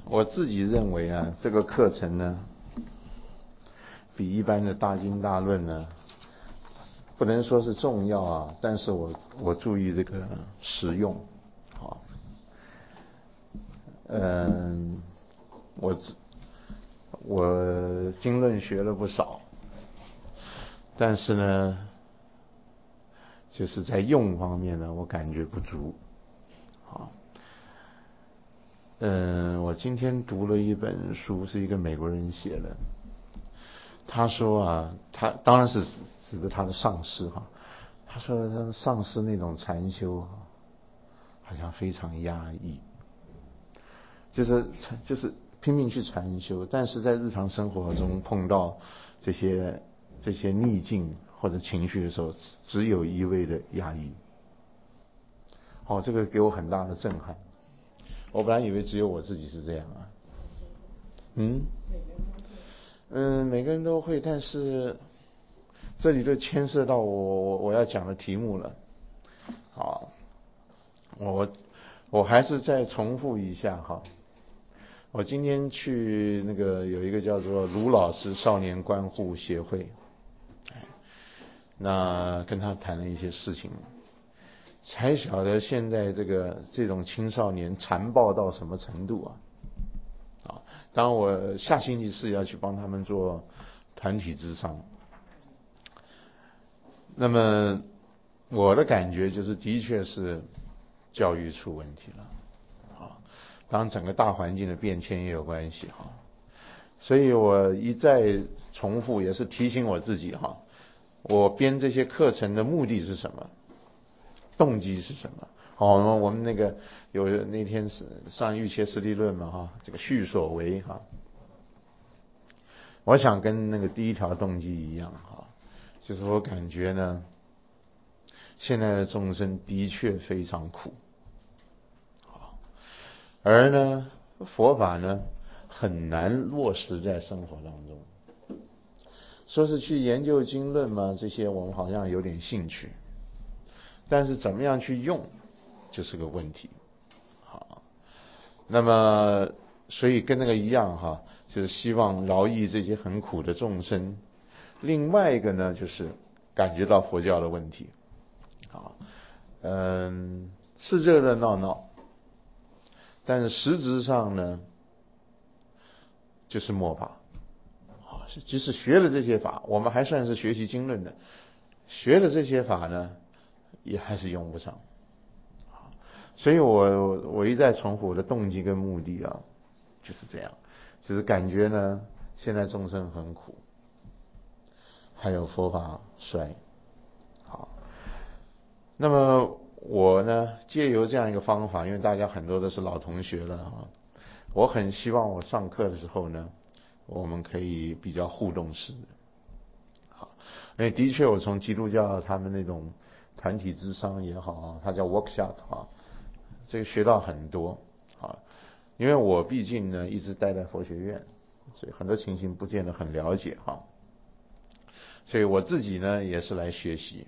我自己认为啊，这个课程呢，比一般的大经大论呢，不能说是重要啊，但是我注意这个实用，好，我经论学了不少，但是呢，就是在用方面呢，我感觉不足，好。我今天读了一本书，是一个美国人写的。他说啊，他当然是指的他的上司哈。他说他上司那种禅修，好像非常压抑，就是拼命去禅修，但是在日常生活中碰到这些逆境或者情绪的时候，只有一味的压抑。这个给我很大的震撼。我本来以为只有我自己是这样啊。每个人都会，但是这里就牵涉到我要讲的题目了。好，我还是再重复一下哈。我今天去那个有一个叫做卢老师少年关护协会，那跟他谈了一些事情，才晓得现在这种青少年残暴到什么程度啊！当然我下星期四要去帮他们做团体咨商。那么我的感觉就是，的确是教育出问题了，当然整个大环境的变迁也有关系哈。所以我一再重复，也是提醒我自己哈，我编这些课程的目的是什么，动机是什么？我们那个有那天是上预切实地论嘛哈，这个序所为哈，我想跟那个第一条动机一样哈，就是我感觉呢，现在的众生的确非常苦，而呢佛法呢很难落实在生活当中。说是去研究经论嘛，这些我们好像有点兴趣，但是怎么样去用就是个问题。好，那么所以跟那个一样哈，就是希望饶益这些很苦的众生。另外一个呢，就是感觉到佛教的问题。好，是热热闹闹，但是实质上呢，就是末法。即使学了这些法，我们还算是学习经论的，学了这些法呢，也还是用不上。所以我一再重复我的动机跟目的啊，就是这样，就是感觉呢，现在众生很苦，还有佛法衰。好，那么我呢，借由这样一个方法，因为大家很多都是老同学了啊，我很希望我上课的时候呢，我们可以比较互动式的。好，因为的确我从基督教他们那种团体咨商也好啊，它叫 workshop 啊，这个学到很多啊。因为我毕竟呢一直待在佛学院，所以很多情形不见得很了解哈。所以我自己呢也是来学习，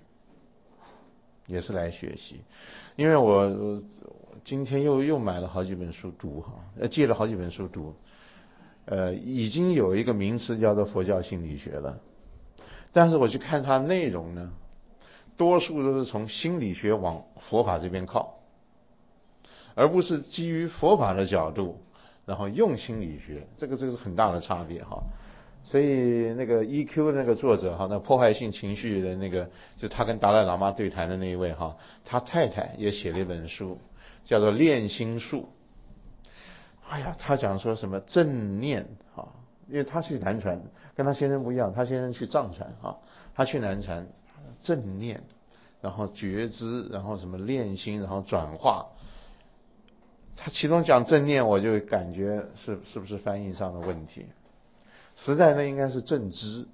因为我今天又买了好几本书读哈，借了好几本书读，已经有一个名词叫做佛教心理学了，但是我去看它内容呢，多数都是从心理学往佛法这边靠，而不是基于佛法的角度，然后用心理学，这个是很大的差别哈。所以那个 EQ 的那个作者哈，那破坏性情绪的那个，就他跟达赖喇嘛对谈的那一位哈，他太太也写了一本书，叫做《练心术》。他讲说什么正念啊，因为他去南传，跟他先生不一样，他先生去藏传啊，他去南传正念，然后觉知，然后什么练心，然后转化。他其中讲正念，我就感觉是不是翻译上的问题？实在呢应该是正知，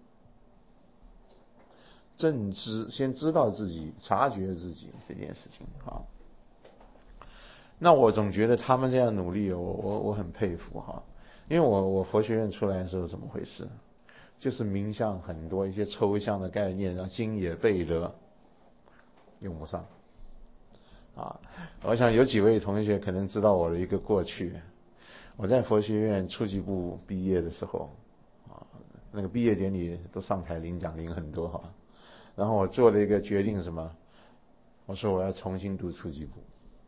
先知道自己，察觉自己这件事情啊。那我总觉得他们这样努力，我很佩服哈。因为我佛学院出来的时候怎么回事？就是名相很多，一些抽象的概念，然后经也背得用不上啊。我想有几位同学可能知道我的一个过去。 我在佛学院初级部毕业的时候，那个毕业典礼都上台领奖领很多哈，然后我做了一个决定什么，我说我要重新读初级部。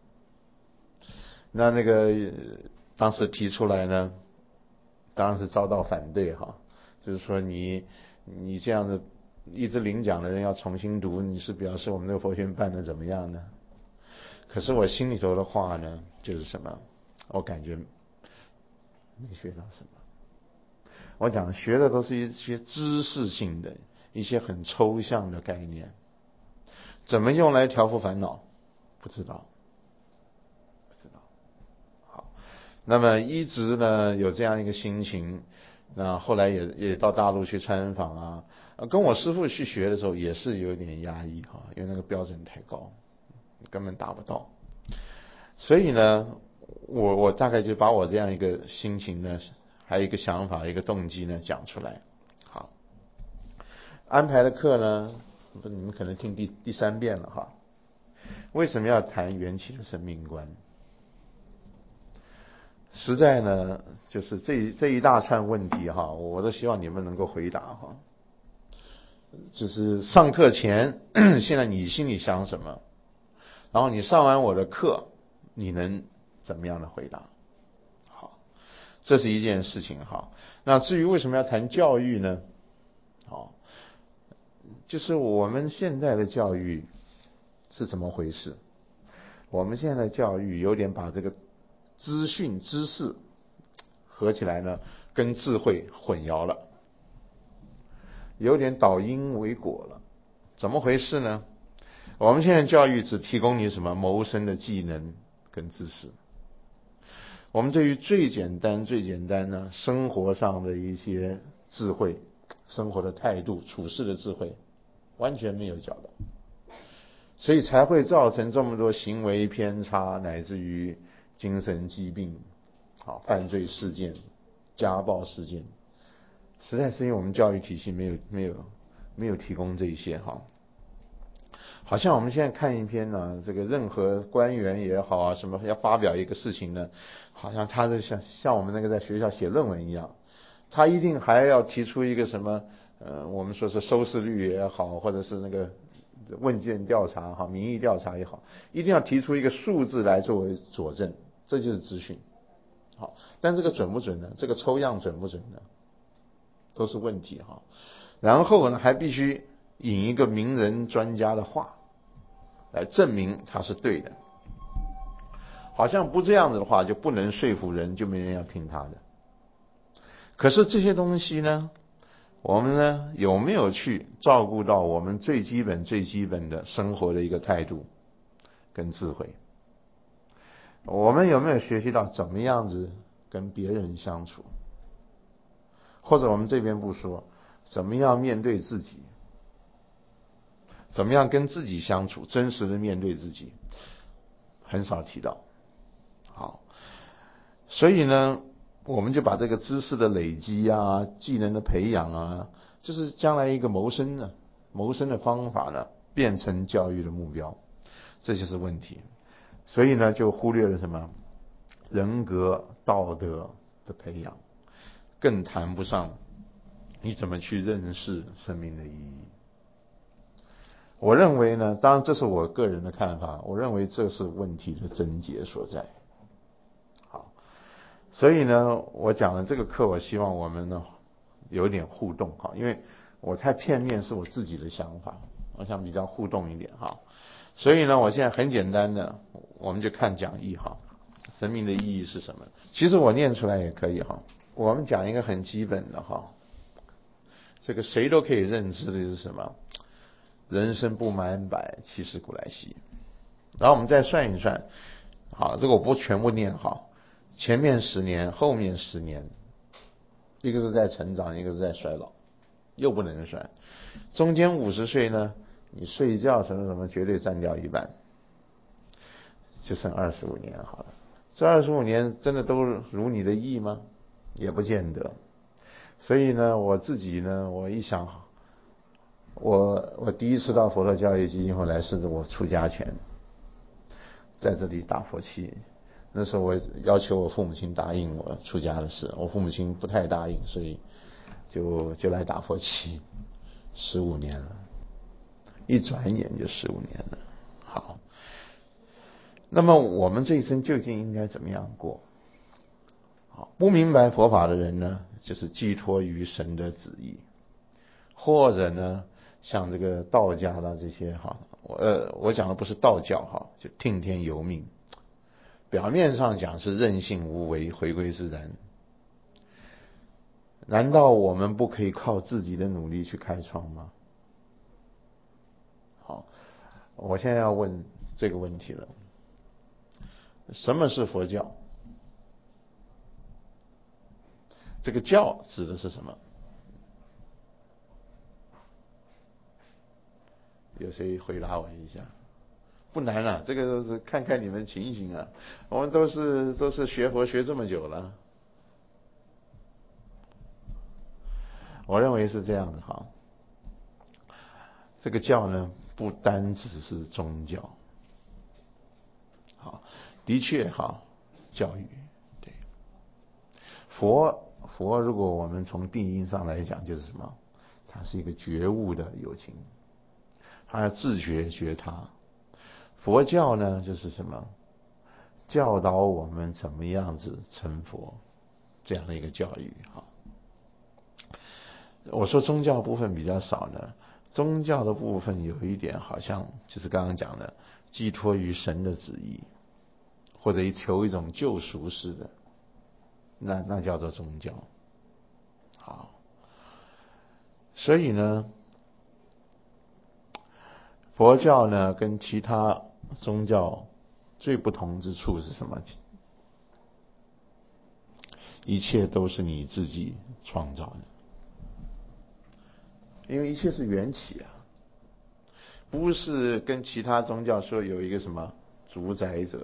那个当时提出来呢，当然是遭到反对哈，就是说你这样子一直领奖的人要重新读，你是表示我们这个佛学院办的怎么样呢？可是我心里头的话呢，就是什么，我感觉没学到什么。我讲学的都是一些知识性的一些很抽象的概念，怎么用来调伏烦恼，不知道。好，那么一直呢有这样一个心情，那后来也到大陆去参访啊，跟我师父去学的时候也是有点压抑哈，因为那个标准太高，根本达不到。所以呢，我大概就把我这样一个心情呢，还有一个想法、一个动机呢讲出来。好，安排的课呢，你们可能听第三遍了哈。为什么要谈缘起的生命观？实在呢，就是这一大串问题哈，我都希望你们能够回答哈。就是上课前，现在你心里想什么？然后你上完我的课，你能怎么样的回答？好，这是一件事情哈。那至于为什么要谈教育呢？好，就是我们现在的教育是怎么回事？我们现在的教育有点把这个资讯、知识合起来呢，跟智慧混淆了，有点倒因为果了。怎么回事呢？我们现在教育只提供你什么谋生的技能跟知识，我们对于最简单呢，生活上的一些智慧、生活的态度、处事的智慧，完全没有教导，所以才会造成这么多行为偏差，乃至于精神疾病、犯罪事件、家暴事件，实在是因为我们教育体系没有提供这一些哈。好像我们现在看一篇呢，这个任何官员也好啊，什么要发表一个事情呢，好像他就像我们那个在学校写论文一样，他一定还要提出一个什么我们说是收视率也好，或者是那个问卷调查哈，民意调查也好，一定要提出一个数字来作为佐证，这就是资讯。好，但这个准不准呢？这个抽样准不准呢？都是问题哈。然后呢，还必须引一个名人专家的话来证明他是对的，好像不这样子的话就不能说服人，就没人要听他的。可是这些东西呢，我们呢有没有去照顾到我们最基本的生活的一个态度跟智慧？我们有没有学习到怎么样子跟别人相处？或者我们这边不说，怎么样面对自己？怎么样跟自己相处，真实的面对自己，很少提到。好，所以呢，我们就把这个知识的累积啊，技能的培养啊，就是将来一个谋生的方法呢，变成教育的目标，这就是问题。所以呢，就忽略了什么人格道德的培养，更谈不上你怎么去认识生命的意义。我认为呢，当然这是我个人的看法，我认为这是问题的症结所在。好，所以呢，我讲了这个课，我希望我们呢有点互动哈，因为我太片面是我自己的想法，我想比较互动一点哈。所以呢，我现在很简单的，我们就看讲义哈，生命的意义是什么？其实我念出来也可以哈。我们讲一个很基本的哈，这个谁都可以认知的是什么？人生不满百，其实古来稀。然后我们再算一算，好，这个我不全部念好，前面10年，后面10年，一个是在成长，一个是在衰老，又不能算。中间50岁呢，你睡觉什么什么绝对占掉一半，就剩25年好了。这25年真的都如你的意吗？也不见得。所以呢，我自己呢，我一想，我第一次到佛陀教育基金会来是我出家前，在这里打佛七， 那时候我要求我父母亲答应我出家的事，我父母亲不太答应，所以就来打佛七，15年了，一转眼就15年了。好，那么我们这一生究竟应该怎么样过？好，不明白佛法的人呢，就是寄托于神的旨意，或者呢，像这个道家的这些哈，我讲的不是道教哈，就听天由命。表面上讲是任性无为，回归自然。难道我们不可以靠自己的努力去开创吗？好，我现在要问这个问题了：什么是佛教？这个教指的是什么？有谁回答我一下？不难啊，这个都是看看你们情形啊。我们都是学佛学这么久了，我认为是这样的哈。这个教呢，不单只是宗教，好，的确好，教育，对。佛如果我们从定义上来讲，就是什么？它是一个觉悟的友情，它要自觉觉他。佛教呢，就是什么？教导我们怎么样子成佛，这样的一个教育。好，我说宗教部分比较少呢，宗教的部分有一点好像就是刚刚讲的，寄托于神的旨意，或者求一种救赎式的，那叫做宗教。好，所以呢，佛教呢跟其他宗教最不同之处是什么？一切都是你自己创造的，因为一切是缘起啊，不是跟其他宗教说有一个什么主宰者，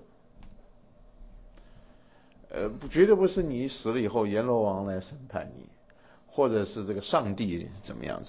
绝对不是你死了以后阎罗王来审判你，或者是这个上帝怎么样，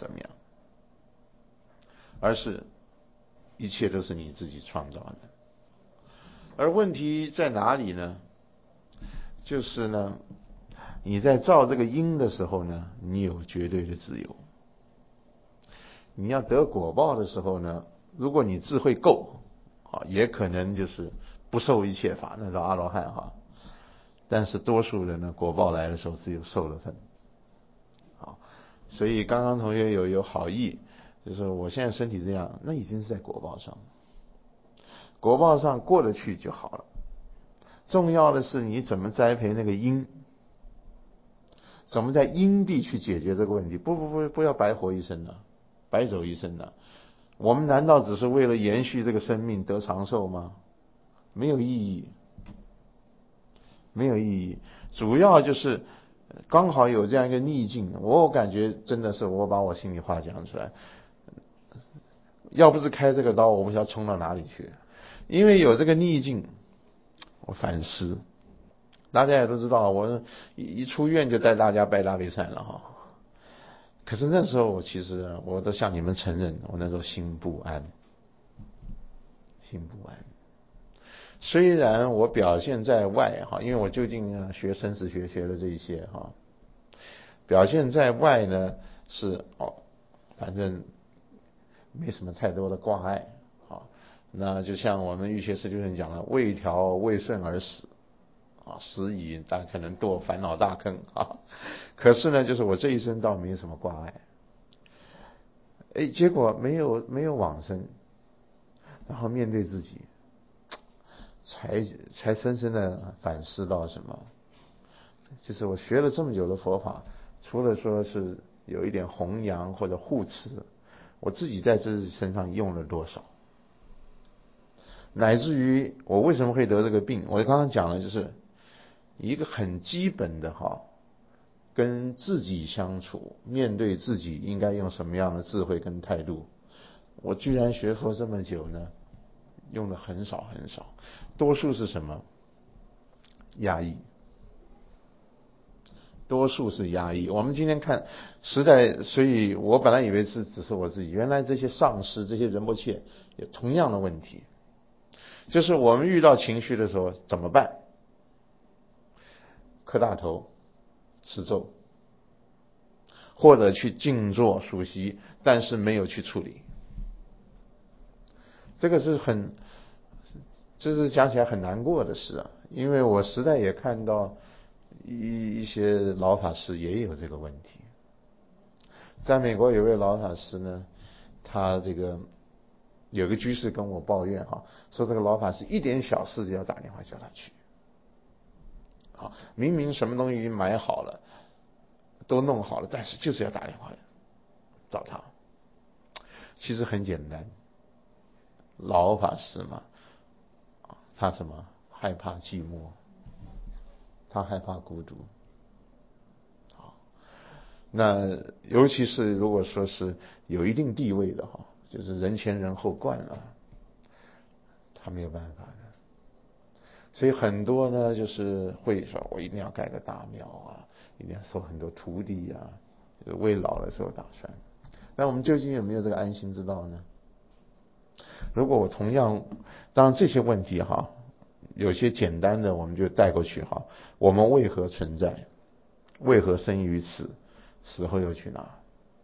而是一切都是你自己创造的。而问题在哪里呢？就是呢，你在造这个因的时候呢，你有绝对的自由。你要得果报的时候呢，如果你智慧够，也可能就是不受一切法，那叫阿罗汉哈。但是多数人呢，果报来的时候只有受了份。好，所以刚刚同学有好意，就是我现在身体这样，那已经是在果报上，果报上过得去就好了。重要的是你怎么栽培那个因，怎么在因地去解决这个问题。不要白活一生了，白走一生了。我们难道只是为了延续这个生命得长寿吗？没有意义，没有意义。主要就是刚好有这样一个逆境，我感觉真的是我把我心里话讲出来。要不是开这个刀，我不知道冲到哪里去。因为有这个逆境，我反思。大家也都知道，我一出院就带大家拜大悲忏了哈。可是那时候其实我都向你们承认，我那时候心不安，心不安。虽然我表现在外哈，因为我究竟学生死学学了这一些哈，表现在外呢是反正没什么太多的挂碍。好，那就像我们玉学师就讲了，未调未顺而死死矣，但可能堕烦恼大坑啊。可是呢，就是我这一生倒没有什么挂碍。结果没有往生，然后面对自己，才深深的反思到什么？就是我学了这么久的佛法，除了说是有一点弘扬或者护持，我自己在自己身上用了多少？乃至于我为什么会得这个病？我刚刚讲了，就是一个很基本的跟自己相处，面对自己应该用什么样的智慧跟态度。我居然学佛这么久呢，用的很少很少，多数是什么？压抑，多数是压抑。我们今天看时代，所以我本来以为只是我自己，原来这些上师、这些仁波切有同样的问题，就是我们遇到情绪的时候怎么办？ 磕大头持咒，或者去静坐数息，但是没有去处理。这个是这是讲起来很难过的事啊，因为我实在也看到一些老法师也有这个问题。在美国有位老法师呢，他这个有个居士跟我抱怨说这个老法师一点小事就要打电话叫他去，明明什么东西已经买好了，都弄好了，但是就是要打电话找他。其实很简单，老法师嘛，他什么害怕寂寞，他害怕孤独。那尤其是如果说是有一定地位的就是人前人后惯了，他没有办法的。所以很多呢，就是会说我一定要盖个大庙一定要收很多徒弟就是为老的时候打算。那我们究竟有没有这个安心之道呢？如果我同样，当然这些问题有些简单的我们就带过去我们为何存在？为何生于此？死后又去哪？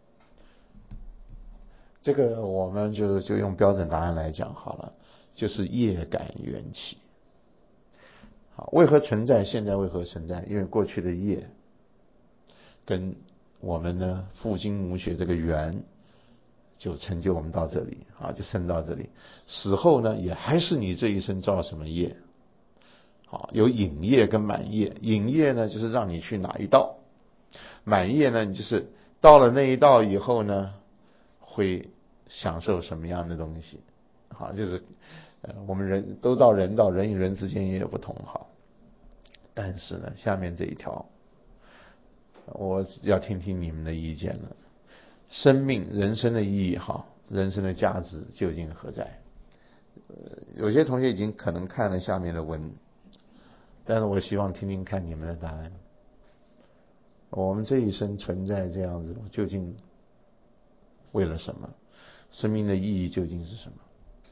这个我们就用标准答案来讲好了，就是业感缘起。为何存在？现在为何存在？因为过去的业跟我们呢父精母血这个缘，就成就我们到这里就生到这里。死后呢，也还是你这一生造什么业。有引业跟满业。引业呢，就是让你去哪一道；满业呢，你就是到了那一道以后呢，会享受什么样的东西。就是我们人都到人道，人与人之间也有不同但是呢，下面这一条我要听听你们的意见了。生命人生的意义人生的价值究竟何在？有些同学已经可能看了下面的文，但是我希望听听看你们的答案。我们这一生存在这样子，究竟为了什么？生命的意义究竟是什么？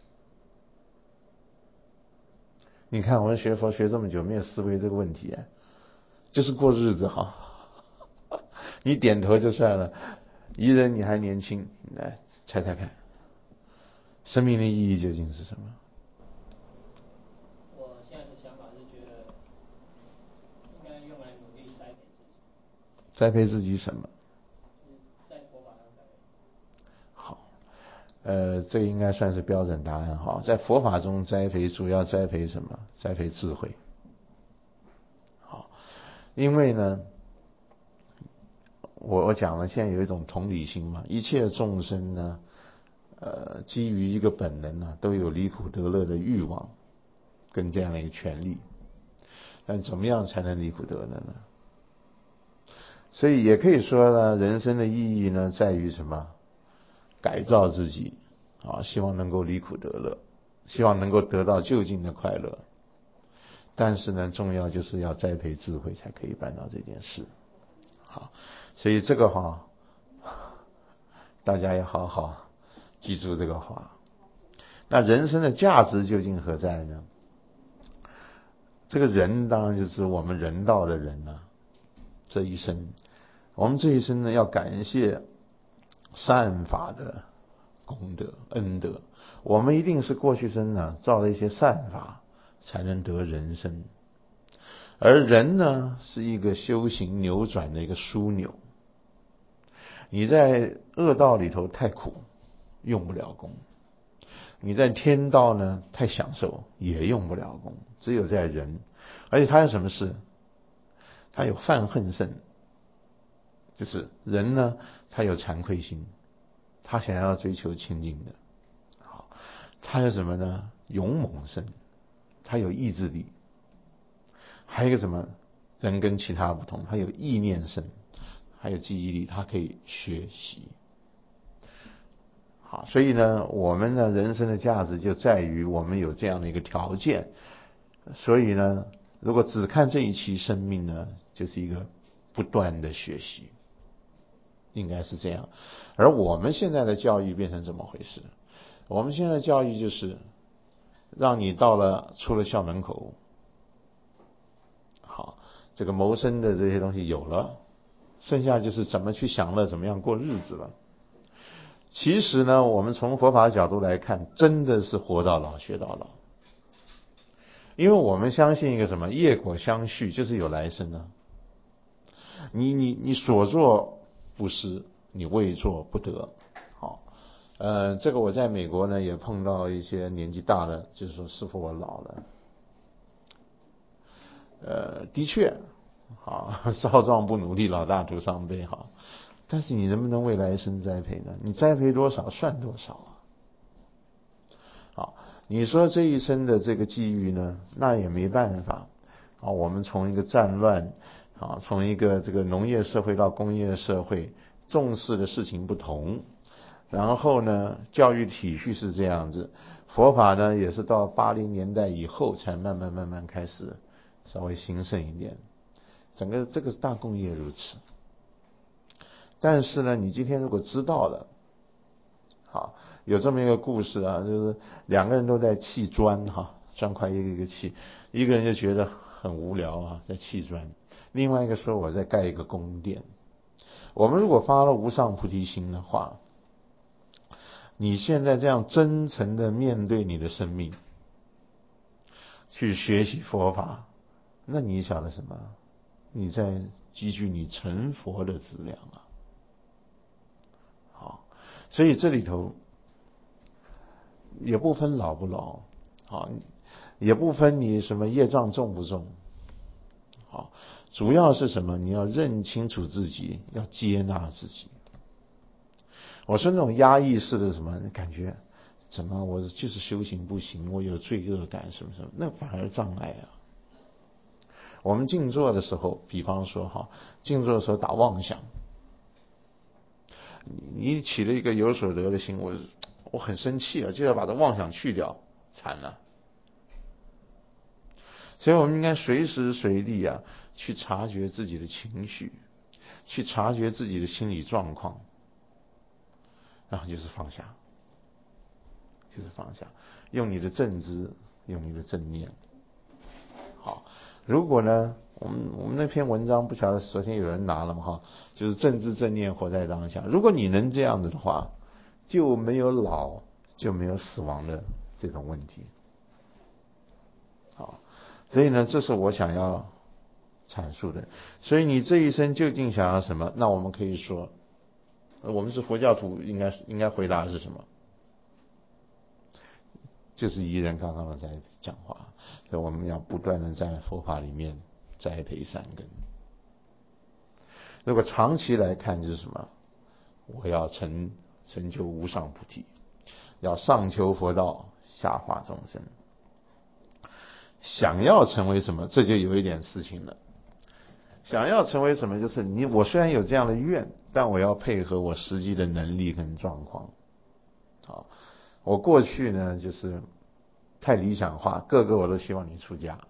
你看我们学佛学这么久，没有思维这个问题就是过日子你点头就算了，宜人你还年轻，来猜猜看，生命的意义究竟是什么？ 我现在的想法是觉得应该用来努力栽培自己。 栽培自己什么？ 在佛法上栽培。 好，这应该算是标准答案在佛法中栽培，主要栽培什么？栽培智慧。好，因为呢，我讲了，现在有一种同理心嘛，一切众生呢，基于一个本能都有离苦得乐的欲望，跟这样的一个权利。但怎么样才能离苦得乐呢？所以也可以说呢，人生的意义呢，在于什么？改造自己希望能够离苦得乐，希望能够得到究竟的快乐。但是呢，重要就是要栽培智慧，才可以办到这件事。所以这个大家要好好记住这个话。那人生的价值究竟何在呢？这个人当然就是我们人道的人这一生，我们这一生呢，要感谢善法的功德恩德。我们一定是过去生造了一些善法，才能得人生。而人呢，是一个修行扭转的一个枢纽。你在恶道里头太苦，用不了功；你在天道呢太享受，也用不了功。只有在人，而且他有什么事？他有犯恨胜，就是人呢，他有惭愧心，他想要追求清净的。他有什么呢？勇猛胜，他有意志力。还有一个什么？人跟其他不同，他有意念胜，还有记忆力，他可以学习。好，所以呢，我们的人生的价值就在于我们有这样的一个条件。所以呢，如果只看这一期生命呢，就是一个不断的学习，应该是这样。而我们现在的教育变成怎么回事？我们现在的教育就是让你出了校门口， 这个谋生的这些东西有了，剩下就是怎么去享乐，怎么样过日子了。其实呢，我们从佛法的角度来看，真的是活到老学到老。因为我们相信一个什么业果相续，就是有来生啊。你所做不失，你未做不得。好，这个我在美国呢也碰到一些年纪大的，就是说师父我老了。的确，好，少壮不努力，老大徒伤悲。好，但是你能不能为来生栽培呢？你栽培多少算多少啊。好，你说这一生的这个际遇呢，那也没办法。啊，我们从一个战乱，啊，从一个这个农业社会到工业社会，重视的事情不同。然后呢，教育体系是这样子，佛法呢也是到80年代以后才慢慢开始稍微兴盛一点。整个这个大工业如此。但是呢，你今天如果知道了，好，有这么一个故事啊，就是2个人都在砌砖哈，砖块一个一个砌，一个人就觉得很无聊啊，在砌砖，另外一个说我在盖一个宫殿。我们如果发了无上菩提心的话，你现在这样真诚的面对你的生命，去学习佛法，那你晓得什么？你在积聚你成佛的资粮啊。好，所以这里头也不分老不老，好，也不分你什么业障重不重，好，主要是什么？你要认清楚自己，要接纳自己。我说那种压抑式的什么感觉，怎么我就是修行不行，我有罪恶感什么什么，那反而障碍啊。我们静坐的时候，比方说哈，静坐的时候打妄想，你起了一个有所得的心，我很生气啊，就要把这妄想去掉，惨了。所以我们应该随时随地啊，去察觉自己的情绪，去察觉自己的心理状况，然后就是放下，就是放下，用你的正知，用你的正念。好，如果呢，我们那篇文章不晓得昨天有人拿了吗？哈，就是正知正念活在当下。如果你能这样子的话，就没有老，就没有死亡的这种问题。好，所以呢，这是我想要阐述的。所以你这一生究竟想要什么？那我们可以说，我们是佛教徒，应该回答的是什么？就是宜人刚刚在讲话，所以我们要不断的在佛法里面栽培善根。如果长期来看，就是什么？我要成就无上菩提，要上求佛道，下化众生。想要成为什么？这就有一点事情了。想要成为什么？就是我虽然有这样的愿，但我要配合我实际的能力跟状况。好，我过去呢就是太理想化，个个我都希望你出家，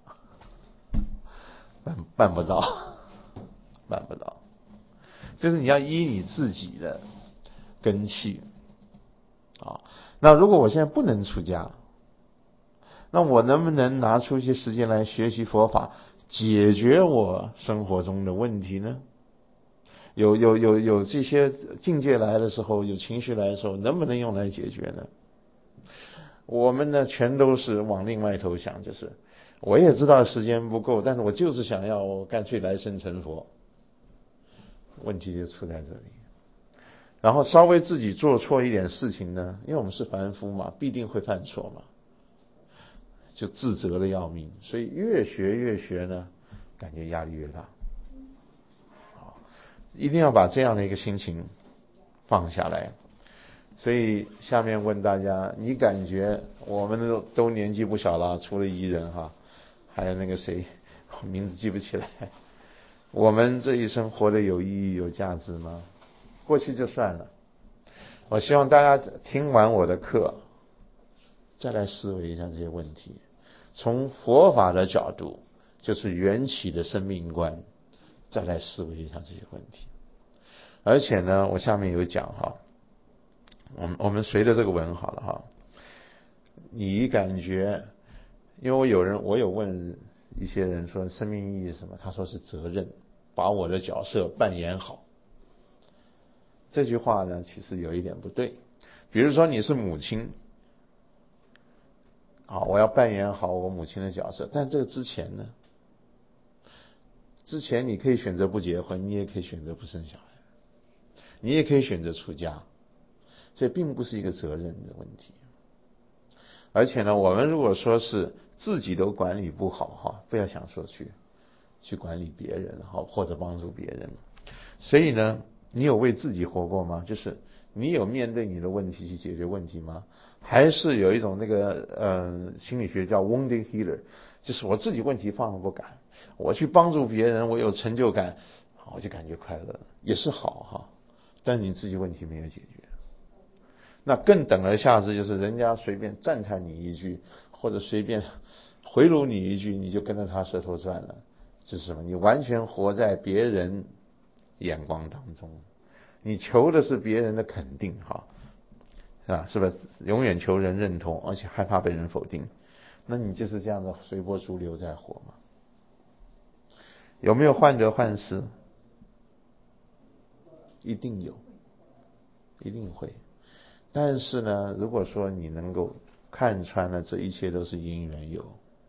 办不到，办不到。就是你要依你自己的根器啊。那如果我现在不能出家，那我能不能拿出一些时间来学习佛法，解决我生活中的问题呢？有这些境界来的时候，有情绪来的时候，能不能用来解决呢？我们呢，全都是往另外一头想，就是我也知道时间不够，但是我就是想要，我干脆来生成佛。问题就出在这里。然后稍微自己做错一点事情呢，因为我们是凡夫嘛，必定会犯错嘛，就自责的要命。所以越学呢，感觉压力越大。好，一定要把这样的一个心情放下来。所以下面问大家，你感觉我们都年纪不小了，除了宜人哈，还有那个谁，名字记不起来。我们这一生活得有意义、有价值吗？过去就算了。我希望大家听完我的课，再来思维一下这些问题。从佛法的角度，就是缘起的生命观，再来思维一下这些问题。而且呢，我下面有讲哈，我们随着这个文好了哈。你感觉，因为我有问一些人说生命意义是什么？他说是责任，把我的角色扮演好。这句话呢，其实有一点不对。比如说你是母亲，好，我要扮演好我母亲的角色，但这个之前呢？之前你可以选择不结婚，你也可以选择不生小孩，你也可以选择出家，所以并不是一个责任的问题。而且呢，我们如果说是自己都管理不好哈，不要想说去管理别人哈，或者帮助别人。所以呢，你有为自己活过吗？就是你有面对你的问题去解决问题吗？还是有一种那个心理学叫 wounded healer， 就是我自己问题放了不改，我去帮助别人，我有成就感，我就感觉快乐，也是好哈。但你自己问题没有解决，那更等而下之就是人家随便赞叹你一句，或者随便回炉你一句，你就跟着他舌头转了。这是什么？你完全活在别人眼光当中，你求的是别人的肯定哈，是吧？是不是永远求人认同，而且害怕被人否定？那你就是这样的随波逐流在活吗？有没有患得患失？一定有，一定会。但是呢，如果说你能够看穿了这一切都是因缘有，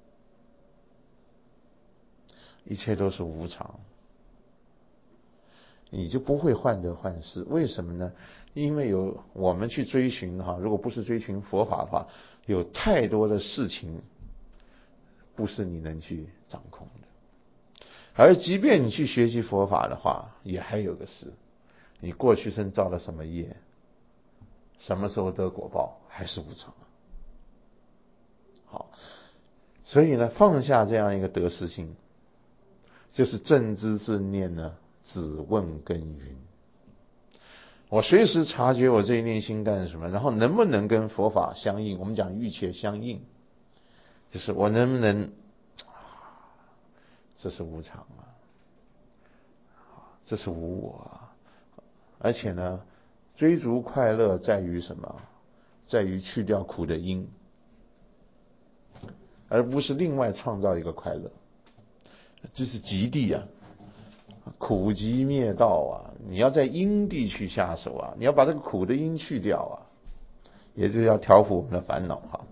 一切都是无常，你就不会患得患失。为什么呢？因为有我们去追寻哈，如果不是追寻佛法的话，有太多的事情不是你能去掌控的。而即便你去学习佛法的话，也还有个事，你过去生造了什么业，什么时候得果报，还是无常。好，所以呢，放下这样一个得失心，就是正知正念呢，只问耕耘。我随时察觉我这一念心干什么，然后能不能跟佛法相应？我们讲欲切相应，就是我能不能，这是无常啊，这是无我啊。而且呢，追逐快乐在于什么？在于去掉苦的因，而不是另外创造一个快乐。这是极地啊，苦集灭道啊！你要在因地去下手啊，你要把这个苦的因去掉啊，也就是要调伏我们的烦恼哈。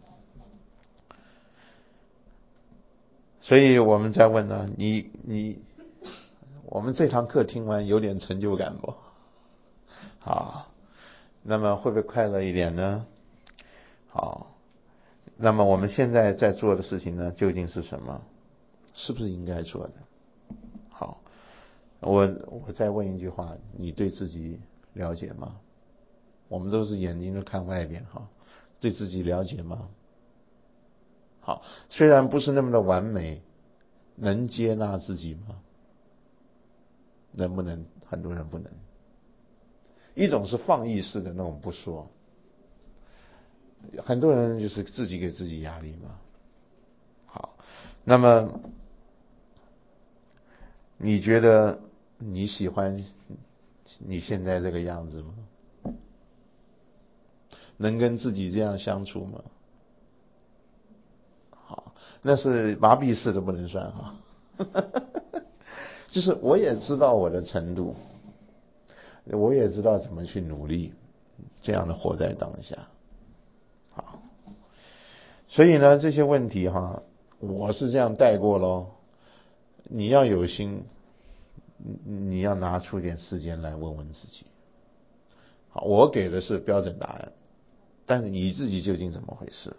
所以我们在问呢，我们这堂课听完有点成就感不？好，那么会不会快乐一点呢？好，那么我们现在在做的事情呢，究竟是什么？是不是应该做的？好，我再问一句话，你对自己了解吗？我们都是眼睛都看外边哈，对自己了解吗？好，虽然不是那么的完美，能接纳自己吗？能不能？很多人不能。一种是放逸式的那种不说，很多人就是自己给自己压力嘛。好，那么你觉得你喜欢你现在这个样子吗？能跟自己这样相处吗？好，那是麻痹式的不能算哈。就是我也知道我的程度，我也知道怎么去努力，这样的活在当下。好，所以呢，这些问题哈，我是这样带过咯。你要有心，你要拿出点时间来问问自己。好，我给的是标准答案，但是你自己究竟怎么回事？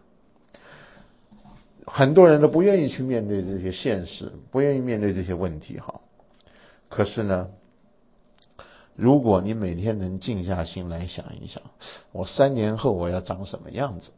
很多人都不愿意去面对这些现实，不愿意面对这些问题哈。可是呢，如果你每天能静下心来想一想，我3年后我要长什么样子，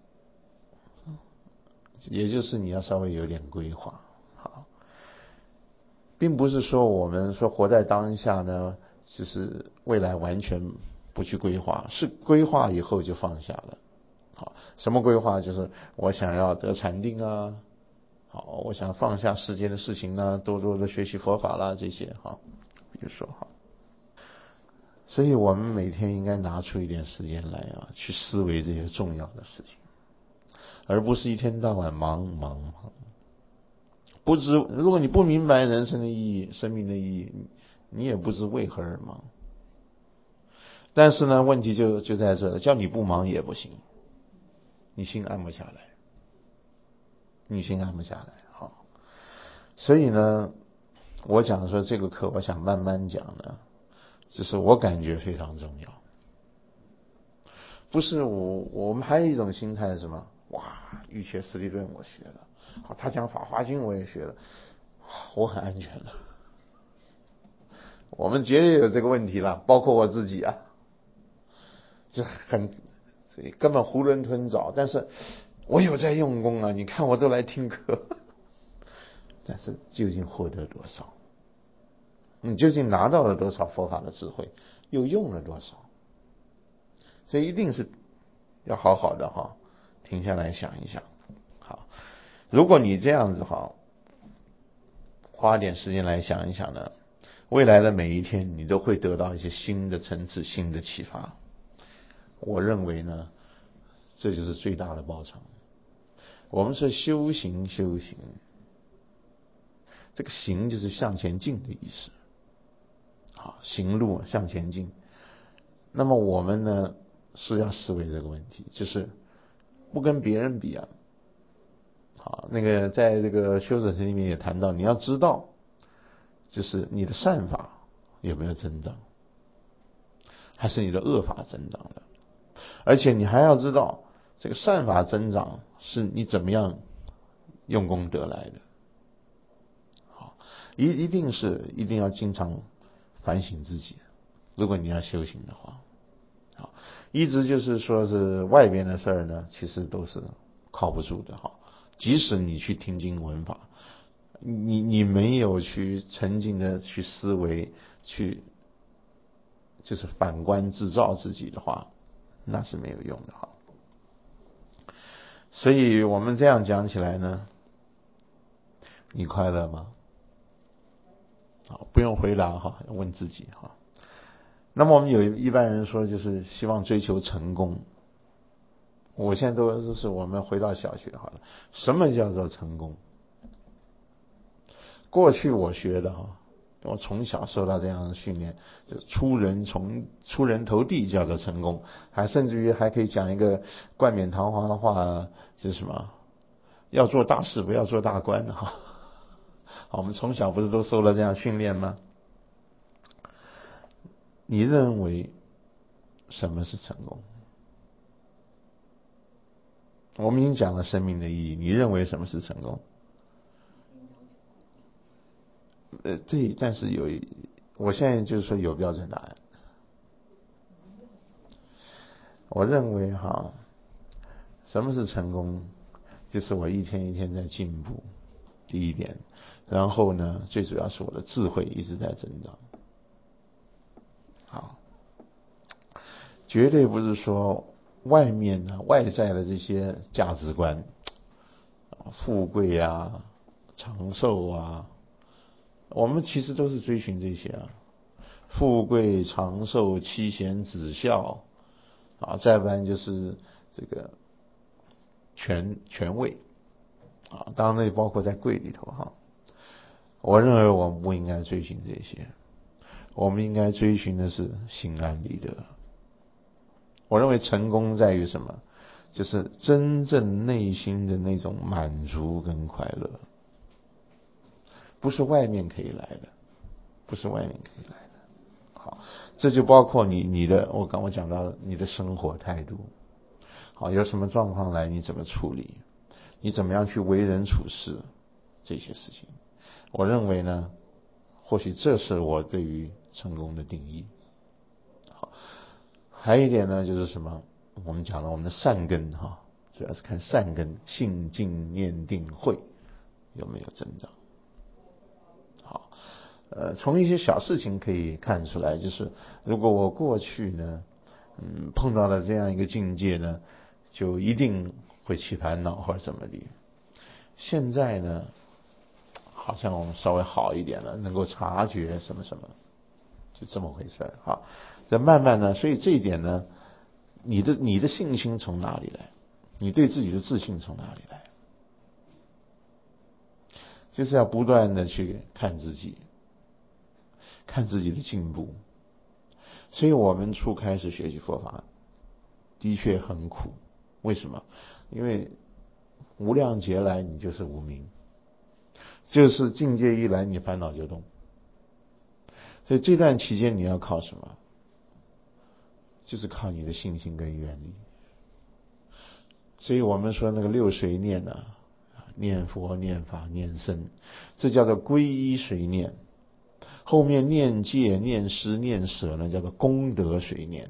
也就是你要稍微有点规划。好，并不是说我们说活在当下呢，就是未来完全不去规划，是规划以后就放下了。好，什么规划？就是我想要得禅定啊，好，我想放下世间的事情呢，多多的学习佛法啦，这些哈，比如说哈。所以我们每天应该拿出一点时间来啊，去思维这些重要的事情，而不是一天到晚忙。 如果你不明白人生的意义、生命的意义，你也不知为何而忙。但是呢，问题就在这了，叫你不忙也不行，你心安不下来，你心安不下来。好，所以呢，我讲说这个课，我想慢慢讲呢，就是我感觉非常重要。不是我们还有一种心态是什么？哇，玉切实力论我学了，好，他讲法华经我也学了，我很安全了。我们绝对有这个问题了，包括我自己啊，这根本囫囵吞枣。但是我有在用功啊，你看我都来听课，但是究竟获得多少？你究竟拿到了多少佛法的智慧，又用了多少？所以一定是要好好的停下来想一想。好，如果你这样子花点时间来想一想呢，未来的每一天你都会得到一些新的层次、新的启发。我认为呢，这就是最大的报偿。我们是修行，这个行就是向前进的意思。好，行路向前进。那么我们呢是要思维这个问题，就是不跟别人比啊。好，那个在这个修者行里面也谈到，你要知道，就是你的善法有没有增长，还是你的恶法增长了？而且你还要知道，这个善法增长是你怎么样用功得来的。好，一定要经常反省自己。如果你要修行的话，好，一直就是说是外边的事儿呢，其实都是靠不住的。好，即使你去听经闻法，你没有去沉静的去思维，去就是反观自照自己的话，那是没有用的。哈，所以我们这样讲起来呢，你快乐吗？好，不用回答哈，要问自己哈。那么我们有一般人说，就是希望追求成功。我现在都是我们回到小学好了，什么叫做成功？过去我学的我从小受到这样的训练，就出人头地叫做成功，甚至于还可以讲一个冠冕堂皇的话，就是什么？要做大事，不要做大官好，我们从小不是都受了这样训练吗？你认为什么是成功？我们已经讲了生命的意义，你认为什么是成功？对，但是我现在就是说有标准答案。我认为什么是成功？就是我一天一天在进步，第一点。然后呢，最主要是我的智慧一直在增长。好，绝对不是说外面外在的这些价值观，富贵啊、长寿啊，我们其实都是追寻这些啊，富贵、长寿、妻贤子孝再不然就是这个权位当然那也包括在贵里头我认为我们不应该追寻这些，我们应该追寻的是心安理得。我认为成功在于什么？就是真正内心的那种满足跟快乐，不是外面可以来的，不是外面可以来的。好，这就包括你的，我讲到你的生活态度。好，有什么状况来，你怎么处理？你怎么样去为人处事？这些事情，我认为呢，或许这是我对于成功的定义。好，还有一点呢，就是什么？我们讲了我们的善根主要是看善根，信、静、念、定、慧有没有增长。好，从一些小事情可以看出来，就是如果我过去呢，碰到了这样一个境界呢，就一定会起烦恼或者怎么的。现在呢，好像我们稍微好一点了，能够察觉什么什么，就这么回事哈。这慢慢呢，所以这一点呢，你的信心从哪里来？你对自己的自信从哪里来？ 就是要不断的去看自己，看自己的进步。所以我们初开始学习佛法的确很苦。为什么？因为无量劫来你就是无明，就是境界一来你烦恼就动。所以这段期间你要靠什么？就是靠你的信心跟愿力。所以我们说那个六随念啊，念佛、念法、念僧，这叫做皈依随念。后面念戒、念施、念舍呢，叫做功德随念。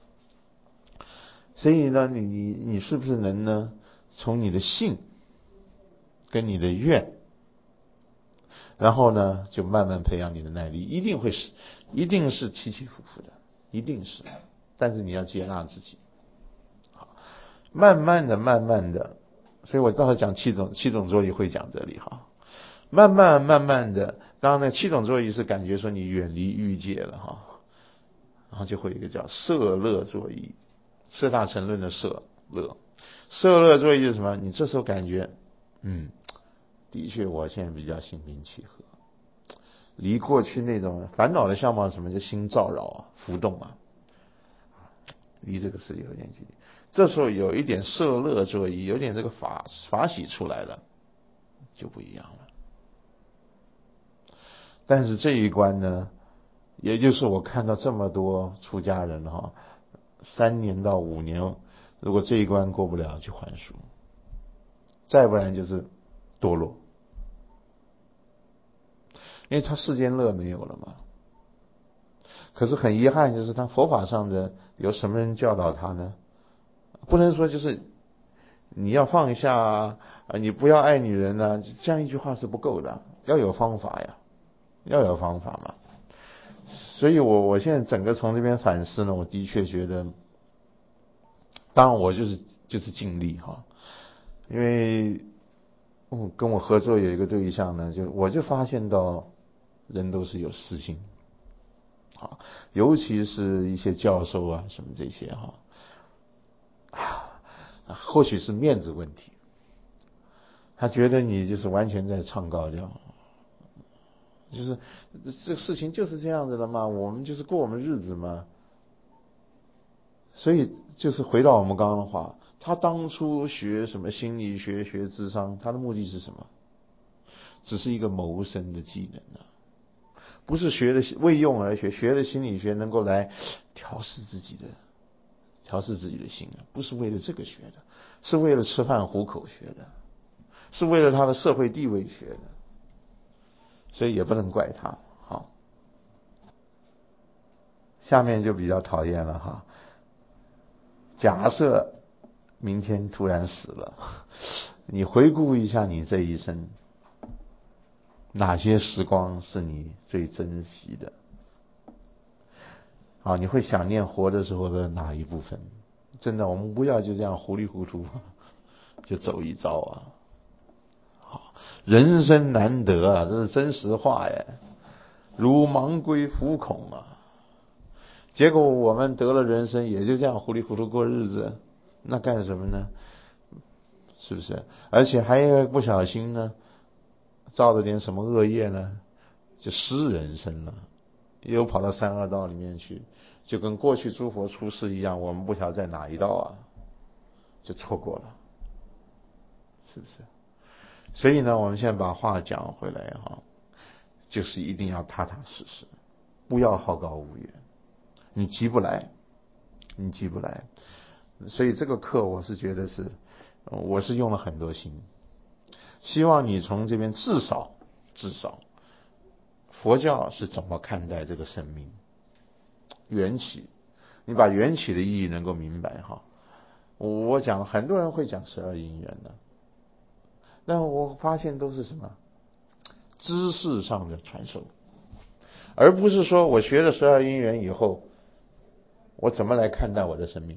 所以呢，你是不是能呢，从你的信跟你的愿，然后呢，就慢慢培养你的耐力，一定是起起伏伏的，一定是。但是你要接纳自己，好，慢慢的，所以我到时候讲七种作意会讲这里哈。慢慢的，当然呢，七种作意是感觉说你远离欲界了哈，然后就会有一个叫摄乐作意，四大乘论的摄乐作意是什么？你这时候感觉，的确我现在比较心平气和，离过去那种烦恼的相貌，什么叫心躁扰啊、浮动啊，离这个是有点距离。这时候有一点摄乐作意，有点这个法喜出来了，就不一样了。但是这一关呢，也就是我看到这么多出家人哈，3年到5年，如果这一关过不了就还俗，再不然就是堕落，因为他世间乐没有了嘛。可是很遗憾，就是他佛法上的有什么人教导他呢？不能说就是你要放下啊，你不要爱女人啊，这样一句话是不够的，要有方法呀。要有方法嘛。所以我现在整个从这边反思呢，我的确觉得，当然我就是尽力哈，因为跟我合作有一个对象呢，我就发现到人都是有私心，啊，尤其是一些教授啊什么这些哈，或许是面子问题，他觉得你就是完全在唱高调。就是这个事情就是这样子的嘛，我们就是过我们日子嘛。所以就是回到我们刚刚的话，他当初学什么心理学、学智商，他的目的是什么？只是一个谋生的技能啊，不是学的为用而学，学的心理学能够来调试自己的心啊，不是为了这个学的，是为了吃饭糊口学的，是为了他的社会地位学的。所以也不能怪他。好，下面就比较讨厌了哈。假设明天突然死了，你回顾一下你这一生，哪些时光是你最珍惜的？啊，你会想念活的时候的哪一部分？真的，我们不要就这样糊里糊涂就走一遭啊。好，人生难得啊，这是真实话耶。如盲龟浮孔啊，结果我们得了人生，也就这样糊里糊涂过日子，那干什么呢？是不是？而且还不小心呢，造了点什么恶业呢，就失人生了，又跑到三恶道里面去，就跟过去诸佛出世一样，我们不晓得在哪一道啊，就错过了，是不是？所以呢，我们现在把话讲回来哈，就是一定要踏踏实实，不要好高骛远，你急不来。所以这个课我是觉得我是用了很多心，希望你从这边至少佛教是怎么看待这个生命缘起，你把缘起的意义能够明白哈。我讲很多人会讲12因缘的，但我发现都是什么知识上的传授，而不是说我学了12因缘以后，我怎么来看待我的生命。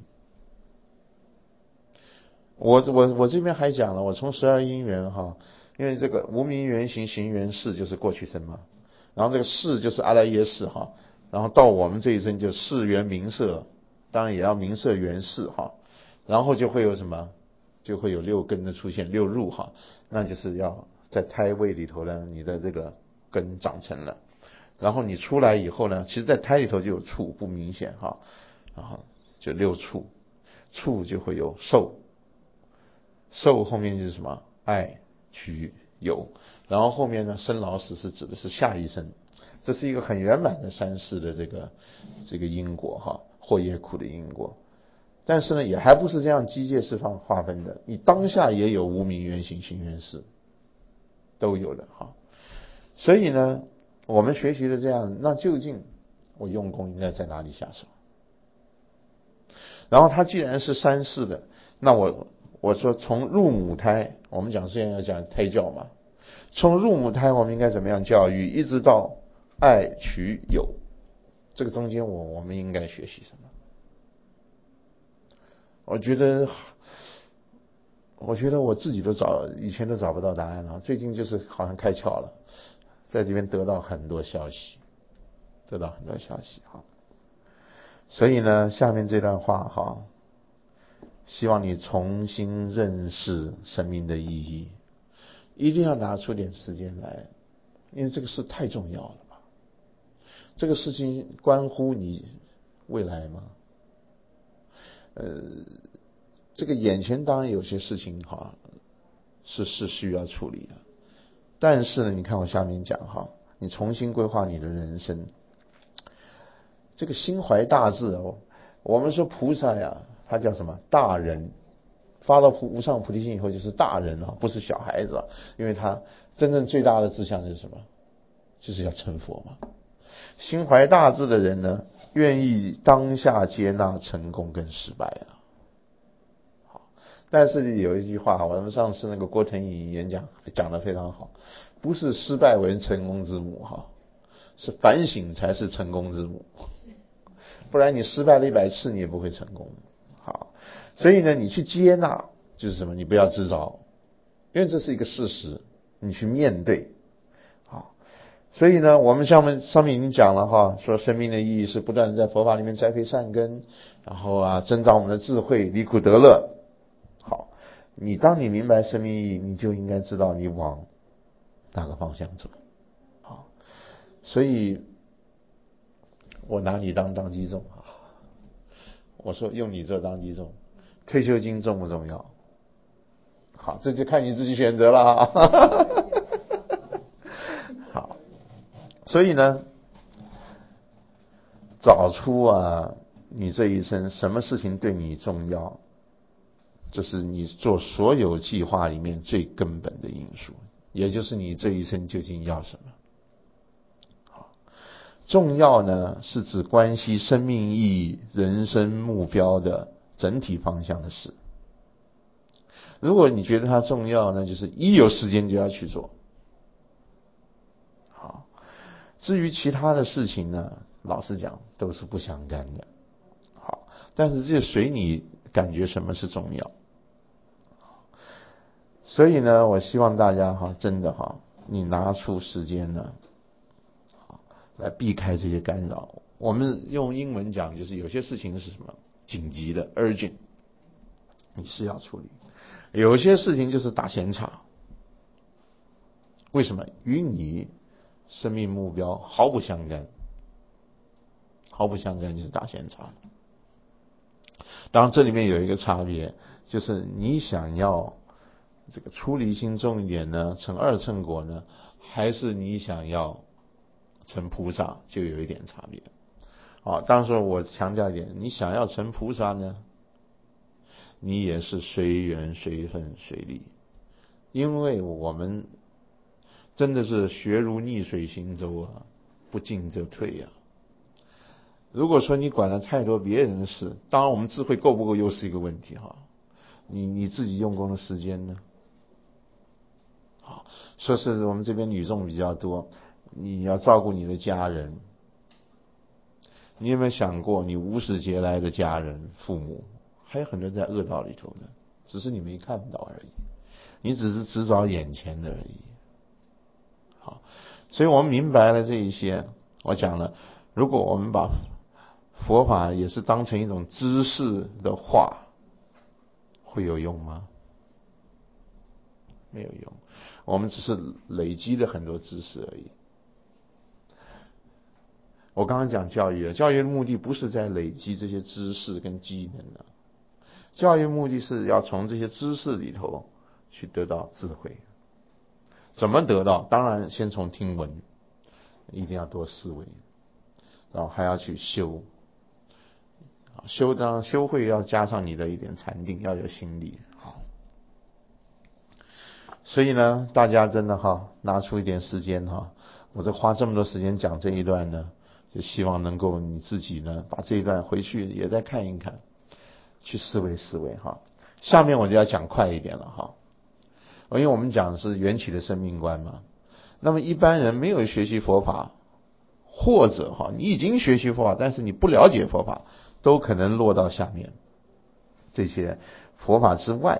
我这边还讲了，我从12因缘哈，因为这个无明缘行行缘事就是过去生嘛，然后这个事就是阿赖耶识哈，然后到我们这一生就事缘名色，当然也要名色缘事哈，然后就会有什么，就会有6根的出现，6入哈，那就是要在胎位里头呢，你的这个根长成了，然后你出来以后呢，其实在胎里头就有处，不明显哈，然后就6处，处就会有受，受后面就是什么爱取有，然后后面呢生老死是指的是下一生，这是一个很圆满的3世的这个因果哈，祸业苦的因果。但是呢，也还不是这样机械式划分的，你当下也有无明缘行、行缘事，都有的哈。所以呢，我们学习的这样，那究竟我用功应该在哪里下手？然后它既然是3世的，那我说从入母胎，我们讲现在要讲胎教嘛，从入母胎我们应该怎么样教育，一直到爱取有，这个中间我们应该学习什么？我觉得我自己以前都找不到答案了，最近就是好像开窍了，在这边得到很多消息哈。所以呢，下面这段话哈，希望你重新认识生命的意义，一定要拿出点时间来，因为这个事太重要了吧，这个事情关乎你未来吗？这个眼前当然有些事情哈是需要处理的，但是呢，你看我下面讲哈，你重新规划你的人生，这个心怀大志哦。我们说菩萨呀，他叫什么大人，发到无上菩提心以后就是大人啊，不是小孩子啊，因为他真正最大的志向是什么？就是要成佛嘛。心怀大志的人呢，愿意当下接纳成功跟失败啊。但是有一句话，我们上次那个郭腾颖演讲讲得非常好，不是失败为成功之母哈，是反省才是成功之母，不然你失败了100次你也不会成功。好，所以呢，你去接纳就是什么？你不要自找，因为这是一个事实，你去面对。好，所以呢，我们上面已经讲了哈，说生命的意义是不断在佛法里面栽培善根，然后增长我们的智慧，离苦得乐。好，当你明白生命意义，你就应该知道你往哪个方向走。好，所以我拿你当机重啊！我说用你这当机重，退休金重不重要？好，这就看你自己选择了啊！好，所以呢，找出你这一生什么事情对你重要，这是你做所有计划里面最根本的因素，也就是你这一生究竟要什么。重要呢，是指关系生命意义、人生目标的整体方向的事。如果你觉得它重要，那就是一有时间就要去做。好，至于其他的事情呢，老实讲都是不相干的。好，但是这随你感觉什么是重要。所以呢，我希望大家真的你拿出时间呢，来避开这些干扰。我们用英文讲，就是有些事情是什么紧急的 urgent， 你是要处理；有些事情就是打闲岔。为什么？与你生命目标毫不相干，就是打闲岔。当然，这里面有一个差别，就是你想要这个出离心重一点呢，成2乘果呢，还是你想要成菩萨，就有一点差别。当时我强调一点，你想要成菩萨呢，你也是随缘随分随力，因为我们真的是学如逆水行舟不进则退如果说你管了太多别人的事，当然我们智慧够不够又是一个问题你自己用功的时间呢？说是我们这边女众比较多，你要照顾你的家人，你有没有想过你50劫来的家人父母还有很多在恶道里头的，只是你没看到而已，你只是只找眼前的而已。好，所以我们明白了这一些，我讲了，如果我们把佛法也是当成一种知识的话，会有用吗？ 没有用。我们只是累积了很多知识而已。我刚刚讲教育了，教育的目的不是在累积这些知识跟技能的，教育目的是要从这些知识里头去得到智慧。怎么得到？当然先从听闻，一定要多思维，然后还要去修。修当然修会要加上你的一点禅定，要有心力。好，所以呢，大家真的拿出一点时间我这花这么多时间讲这一段呢，就希望能够你自己呢把这一段回去也再看一看，去思维思维下面我就要讲快一点了因为我们讲的是缘起的生命观嘛。那么一般人没有学习佛法，或者你已经学习佛法，但是你不了解佛法，都可能落到下面这些佛法之外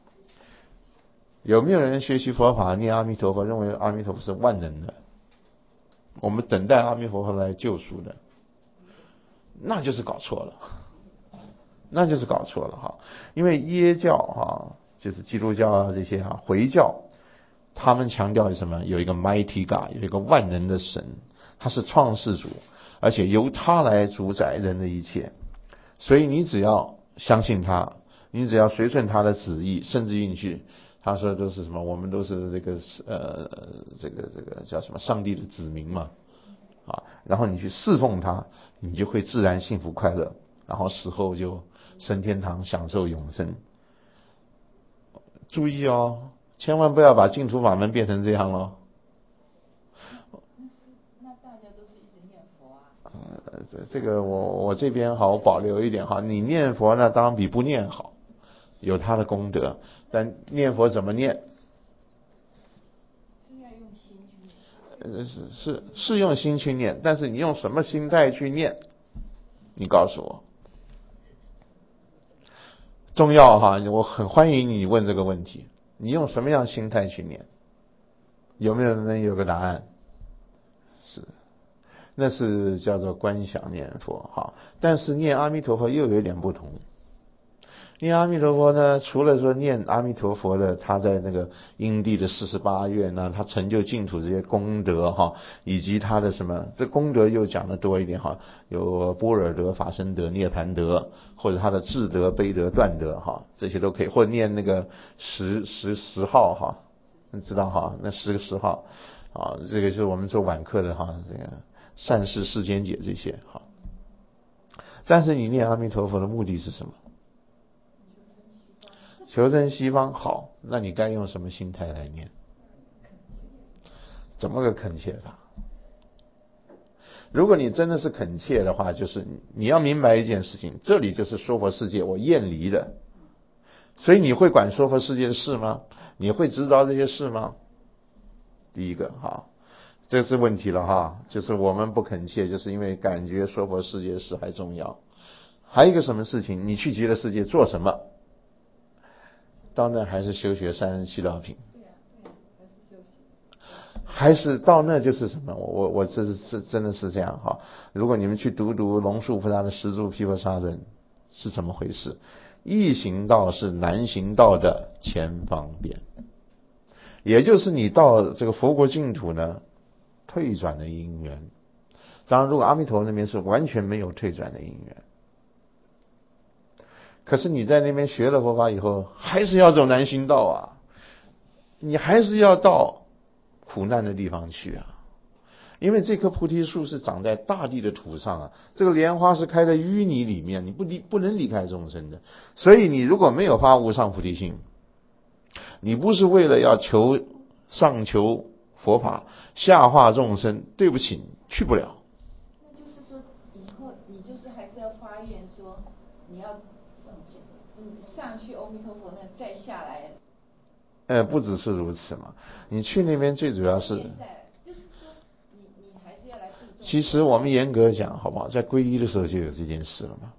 有没有人学习佛法念阿弥陀佛，认为阿弥陀佛是万能的，我们等待阿弥陀佛来救赎的？那就是搞错了，那就是搞错了因为耶教就是基督教这些回教，他们强调什么？有一个 mighty God， 有一个万能的神，他是创世主，而且由他来主宰人的一切。所以你只要相信他，你只要随顺他的旨意，甚至于你去，他说都是什么？我们都是这个叫什么？上帝的子民嘛然后你去侍奉他，你就会自然幸福快乐，然后死后就升天堂享受永生。注意千万不要把净土法门变成这样咯。 那大家都是一直念佛这个我这边好保留一点你念佛呢，当然比不念好，有他的功德。但念佛怎么念？ 是要用心去念。 是用心去念，但是你用什么心态去念？你告诉我。重要我很欢迎你问这个问题。你用什么样心态去念？有没有人有个答案？那是叫做观想念佛但是念阿弥陀佛又有一点不同。念阿弥陀佛呢，除了说念阿弥陀佛的他在那个因地的48愿呢，他成就净土这些功德以及他的什么，这功德又讲的多一点有般若德、法身德、涅盘德，或者他的智德、悲德、断德这些都可以，或者念那个十号你知道那10个号这个就是我们做晚课的这个善事世间解这些但是你念阿弥陀佛的目的是什么？求生西方。好，那你该用什么心态来念？怎么个恳切法？如果你真的是恳切的话，就是你要明白一件事情，这里就是说佛世界，我厌离的。所以你会管说佛世界的事吗？你会知道这些事吗？第一个这是问题了就是我们不恳切，就是因为感觉说佛世界的事还重要。还有一个什么事情？你去极乐世界做什么？到那还是修学37道品。 对还是修行。 还是到那就是什么？我这是真的是这样如果你们去读龙树菩萨的十住毗婆沙论是怎么回事？易行道是难行道的前方便，也就是你到这个佛国净土呢退转的因缘。当然如果阿弥陀那边是完全没有退转的因缘，可是你在那边学了佛法以后，还是要走难行道你还是要到苦难的地方去因为这棵菩提树是长在大地的土上这个莲花是开在淤泥里面，你不能离开众生的。所以你如果没有发无上菩提心，你不是为了要上求佛法下化众生，对不起，去不了。 那就是说以后你就是还是要发愿说你要上去阿弥陀佛那再下来。 不只是如此嘛，你去那边最主要是就是说你还是要来度众生。 其实我们严格讲好不好，在皈依的时候就有这件事了嘛，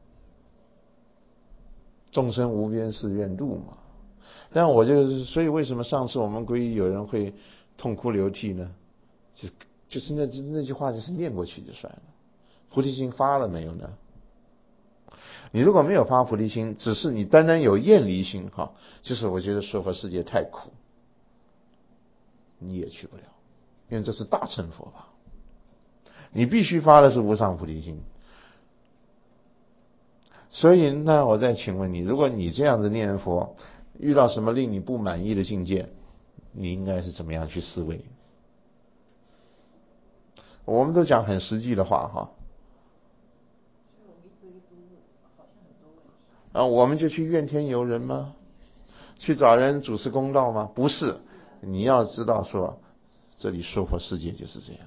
众生无边誓愿度嘛。但所以为什么上次我们皈依有人会痛哭流涕呢？就是那句话就是念过去就算了，菩提心发了没有呢？你如果没有发菩提心，只是你单单有厌离心就是我觉得说佛世界太苦， 你也去不了，因为这是大乘佛法，你必须发的是无上菩提心。所以那我再请问你，如果你这样子念佛，遇到什么令你不满意的境界，你应该是怎么样去思维？我们都讲很实际的话哈。我们就去怨天尤人吗？去找人主持公道吗？不是，你要知道说，这里娑婆世界就是这样。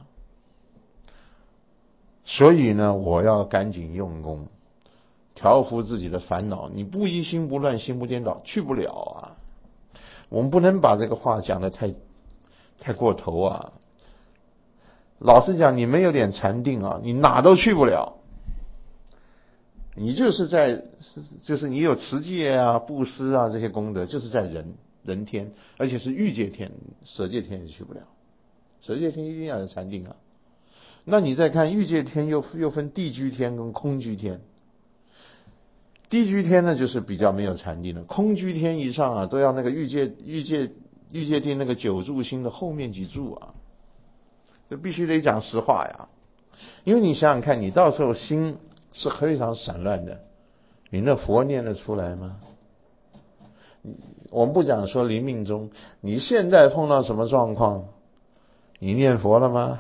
所以呢，我要赶紧用功，调伏自己的烦恼。你不疑心不乱，心不颠倒，去不了啊。我们不能把这个话讲得太过头啊。老实讲，你没有点禅定啊，你哪都去不了。你就是你有持戒啊、布施啊这些功德，就是在人天，而且是欲界天，舍界天也去不了。舍界天一定要有禅定啊。那你再看欲界天又分地居天跟空居天。地居天呢就是比较没有禅定的，空居天以上啊都要那个欲界天那个九住心的后面几住啊。这必须得讲实话呀。因为你想想看，你到时候心是非常散乱的，你那佛念得出来吗？我们不讲说临命中，你现在碰到什么状况，你念佛了吗？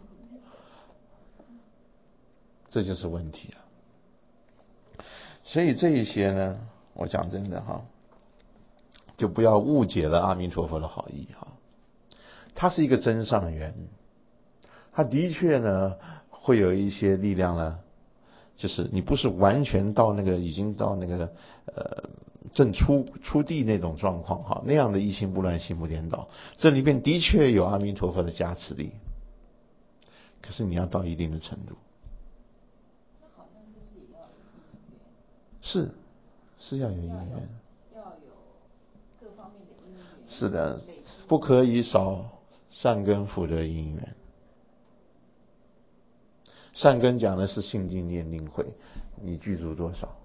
这就是问题啊。所以这一些呢，我讲真的哈，就不要误解了阿弥陀佛的好意哈。它是一个真上缘，它的确呢会有一些力量呢，就是你不是完全到那个已经到那个正出地那种状况哈，那样的一心不乱心不颠倒，这里面的确有阿弥陀佛的加持力，可是你要到一定的程度。 那好像是不是也要有因缘？ 是要有因缘， 要有各方面的因缘。 是的，不可以少善根福德因缘。善根讲的是信经念定慧，你具足多少？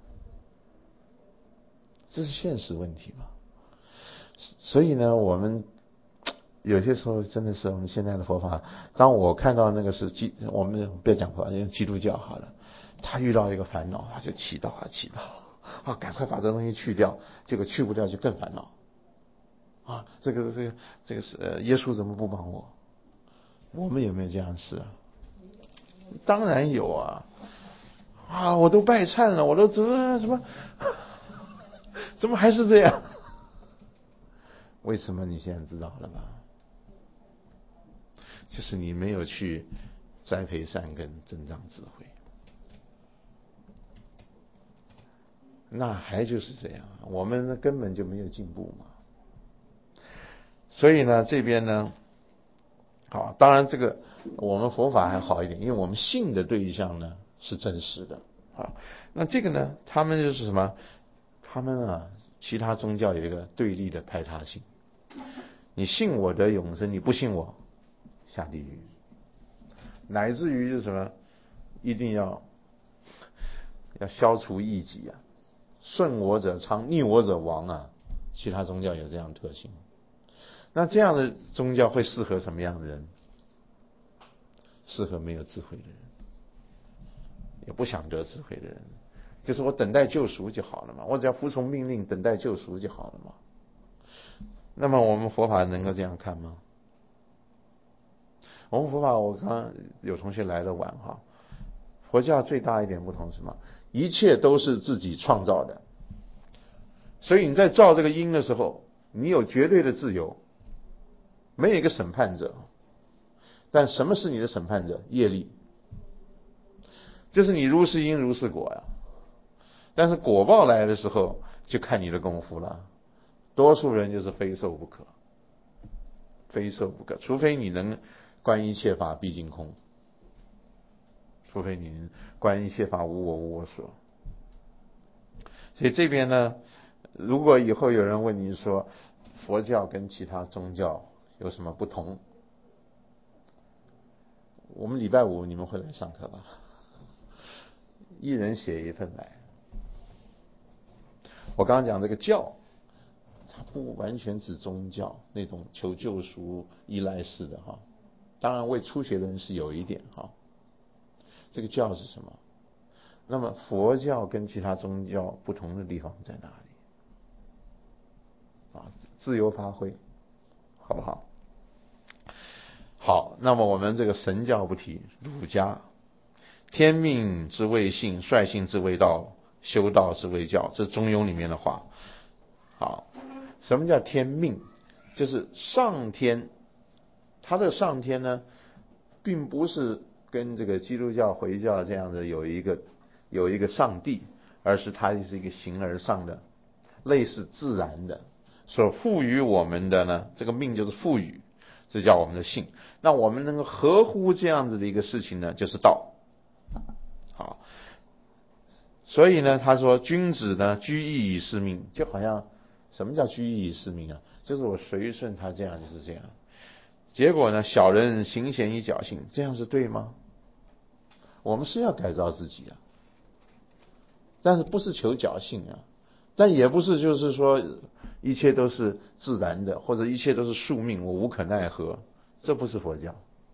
这是现实问题嘛。所以呢，我们有些时候真的是我们现在的佛法，当我看到那个是我们不要讲佛法，因为基督教好了，他遇到一个烦恼，他就祈祷赶快把这东西去掉，结果去不掉就更烦恼啊！这个是耶稣怎么不帮我？我们有没有这样的事啊？当然有啊！我都拜忏了，我都怎么还是这样？为什么你现在知道了吧？就是你没有去栽培善根，增长智慧。那还就是这样，我们根本就没有进步嘛。所以呢，这边呢，好，当然这个我们佛法还好一点，因为我们信的对象呢是真实的。好，那这个呢，他们就是什么？他们啊，其他宗教有一个对立的排他性。你信我得永生，你不信我下地狱，乃至于就是什么，一定要消除异己啊，顺我者昌，逆我者亡啊。其他宗教有这样的特性。那这样的宗教会适合什么样的人？适合没有智慧的人，也不想得智慧的人。就是我等待救赎就好了嘛，我只要服从命令，等待救赎就好了嘛。那么我们佛法能够这样看吗？我们佛法，我刚刚有同学来的晚哈，佛教最大一点不同是什么？一切都是自己创造的，所以你在造这个因的时候，你有绝对的自由，没有一个审判者。但什么是你的审判者？业力，就是你如是因如是果呀。但是果报来的时候，就看你的功夫了。多数人就是非受不可，非受不可，除非你能观一切法毕竟空，除非你能观一切法无我无我所。所以这边呢，如果以后有人问你说佛教跟其他宗教有什么不同，我们礼拜五你们会来上课吧？一人写一份来。我刚刚讲这个教， 它不完全指宗教那种求救赎依赖式的哈，当然为初学的人是有一点哈。这个教是什么？那么佛教跟其他宗教不同的地方在哪里？自由发挥，好不好？好，那么我们这个神教不提，儒家天命之谓性，率性之谓道，修道之谓教，这是中庸里面的话。好，什么叫天命？就是上天，他的上天呢，并不是跟这个基督教、回教这样的有一个上帝，而是它是一个形而上的，类似自然的，所赋予我们的呢，这个命就是赋予，这叫我们的性。那我们能够合乎这样子的一个事情呢，就是道。好，所以呢，他说君子呢居易以事命，就好像什么叫居易以事命啊？就是我随顺他这样就是这样。结果呢，小人行贤以侥幸，这样是对吗？我们是要改造自己啊，但是不是求侥幸啊，但也不是就是说一切都是自然的，或者一切都是宿命，我无可奈何，这不是佛教。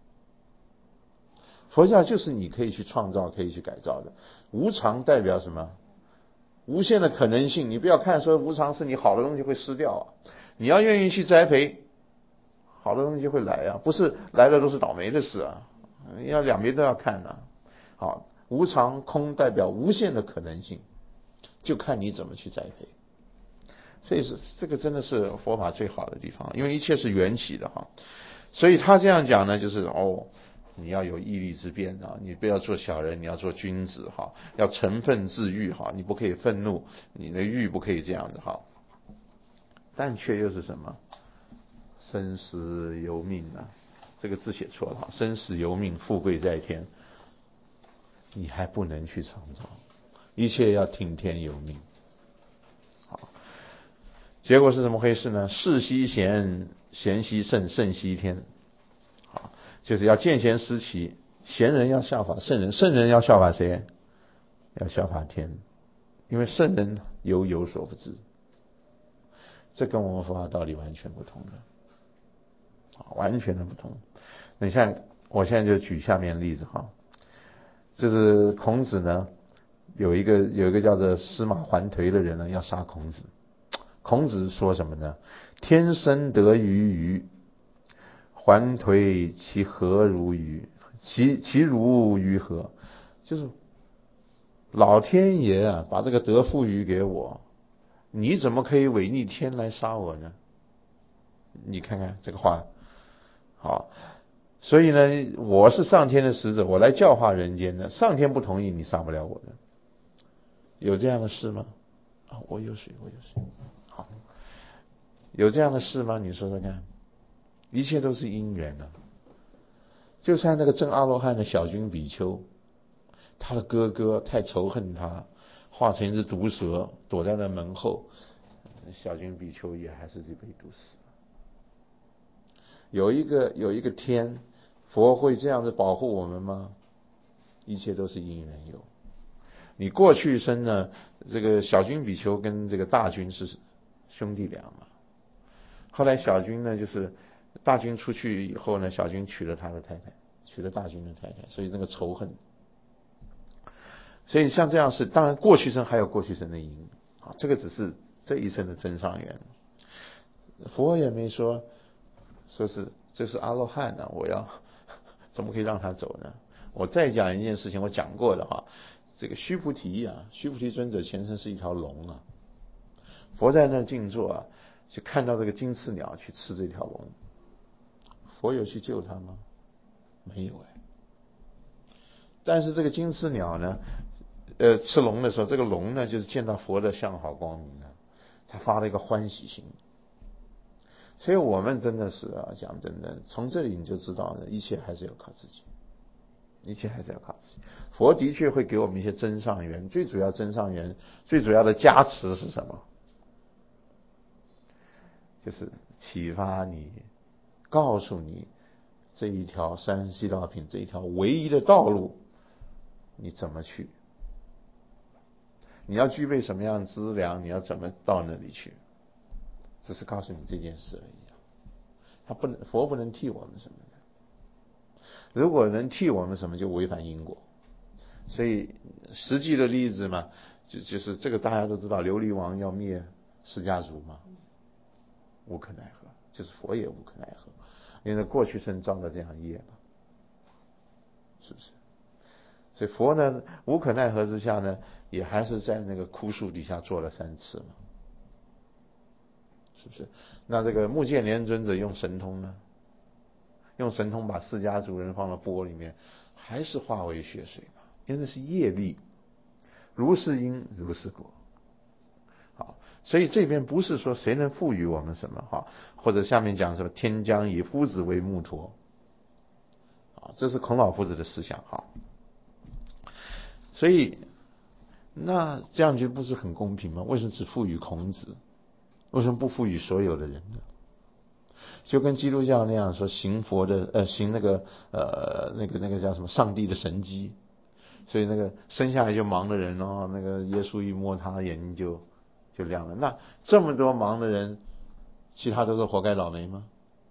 佛教就是你可以去创造，可以去改造的。无常代表什么？无限的可能性。你不要看说无常是你好的东西会失掉啊，你要愿意去栽培，好的东西会来啊，不是来的都是倒霉的事啊，要两边都要看啊。好，无常空代表无限的可能性，就看你怎么去栽培。所以是这个真的是佛法最好的地方，因为一切是缘起的哈。所以他这样讲呢，就是你要有毅力之变啊，你不要做小人，你要做君子哈，要成愤自愈哈，你不可以愤怒，你的欲不可以这样的哈。但却又是什么？生死由命啊，这个字写错了哈，生死由命，富贵在天，你还不能去创造，一切要听天由命。好，结果是怎么回事呢？世兮贤，贤兮圣，圣兮天。好，就是要见贤思齐，贤人要效法圣人，圣人要效法谁？要效法天，因为圣人有所不知，这跟我们佛法道理完全不同的，完全的不同。你像我现在就举下面的例子哈，就是孔子呢，有一个叫做司马桓颓的人呢，要杀孔子。孔子说什么呢？天生得于鱼，桓颓其何如鱼？其如鱼何？就是老天爷啊，把这个得富余给我，你怎么可以违逆天来杀我呢？你看看这个话，好，所以呢，我是上天的使者，我来教化人间的，上天不同意，你杀不了我的，有这样的事吗？我有水，好，有这样的事吗？你说说看，一切都是因缘啊。就像那个证阿罗汉的小君比丘，他的哥哥太仇恨他，化成一只毒蛇躲在那门后，小君比丘也还是被毒死了。有一个天，佛会这样子保护我们吗？一切都是因缘有。你过去生呢，这个小君比丘跟这个大君是兄弟俩嘛，后来小君呢，就是大君出去以后呢，小君娶了他的太太，娶了大君的太太，所以那个仇恨。所以像这样是，当然过去生还有过去生的因啊，这个只是这一生的真上缘。佛也没说是这是阿罗汉呢，我要怎么可以让他走呢？我再讲一件事情，我讲过的哈，这个须菩提啊，须菩提尊者前身是一条龙啊，佛在那静坐啊，就看到这个金翅鸟去吃这条龙，佛有去救他吗？没有哎。但是这个金翅鸟呢，吃龙的时候，这个龙呢就是见到佛的相好光明啊，他发了一个欢喜心。所以我们真的是啊，讲真的，从这里你就知道呢，一切还是要靠自己，一切还是要靠自己。佛的确会给我们一些真上缘，最主要真上缘，最主要的加持是什么？就是启发你，告诉你这一条山西道品，这一条唯一的道路，你怎么去？你要具备什么样的资粮？你要怎么到那里去？ 只是告诉你这件事而已。佛不能替我们什么的，如果能替我们什么，就违反因果。所以实际的例子嘛，就是这个大家都知道，琉璃王要灭释迦族嘛，无可奈何，就是佛也无可奈何，因为过去生造的这样业嘛，是不是？所以佛呢，无可奈何之下呢，也还是在那个枯树底下坐了3次嘛，是不是？那这个目犍连尊者用神通呢，用神通把释迦族人放到钵里面，还是化为血水嘛，因为那是业力，如是因如是果。好，所以这边不是说谁能赋予我们什么哈，或者下面讲什么天将以夫子为木托，啊，这是孔老夫子的思想哈。所以那这样就不是很公平吗？为什么只赋予孔子？为什么不赋予所有的人呢？就跟基督教那样说，行佛的行那个叫什么上帝的神迹，所以那个生下来就盲的人哦，那个耶稣一摸他眼睛就亮了。那这么多盲的人，其他都是活该倒霉吗？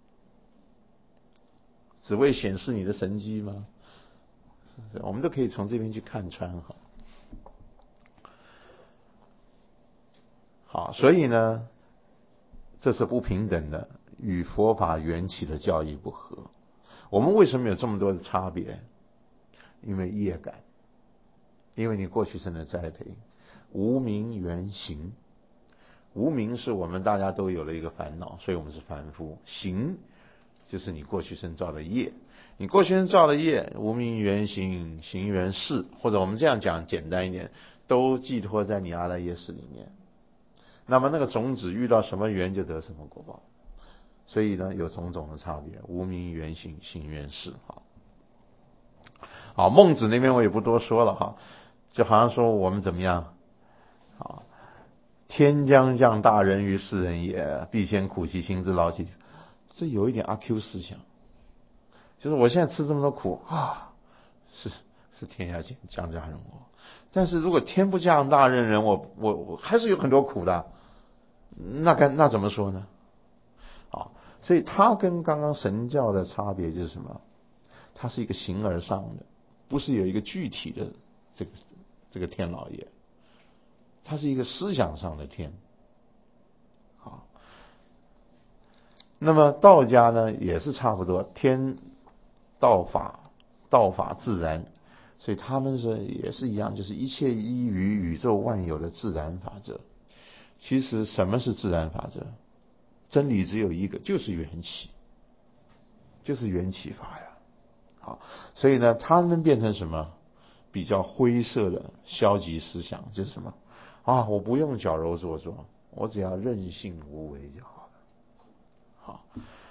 只为显示你的神迹吗？我们都可以从这边去看穿哈。好，所以呢，这是不平等的，与佛法缘起的教义不合。我们为什么有这么多的差别？因为业感，因为你过去生的栽培，无明缘行。无明是我们大家都有了一个烦恼，所以我们是凡夫。行就是你过去生造的业，你过去生造的业，无明缘行，行缘事，或者我们这样讲简单一点，都寄托在你阿赖耶识里面。那么那个种子遇到什么缘就得什么果报，所以呢有种种的差别，无明缘行，行缘事。好，孟子那边我也不多说了哈，就好像说我们怎么样，好，天将降大任于斯人也，必先苦其心志，劳其，这有一点阿 Q 思想，就是我现在吃这么多苦啊，是天要降大任我，但是如果天不降大任人，我还是有很多苦的，那怎么说呢？好，所以它跟刚刚神教的差别就是什么？它是一个形而上的，不是有一个具体的这个天老爷，它是一个思想上的天。好，那么道家呢也是差不多，天道法自然，所以他们也是一样，就是一切依于宇宙万有的自然法则。其实什么是自然法则？真理只有一个，就是缘起，就是缘起法呀。好，所以呢，他们变成什么？比较灰色的消极思想，就是什么啊？我不用矫揉做作，我只要任性无为就好了。好，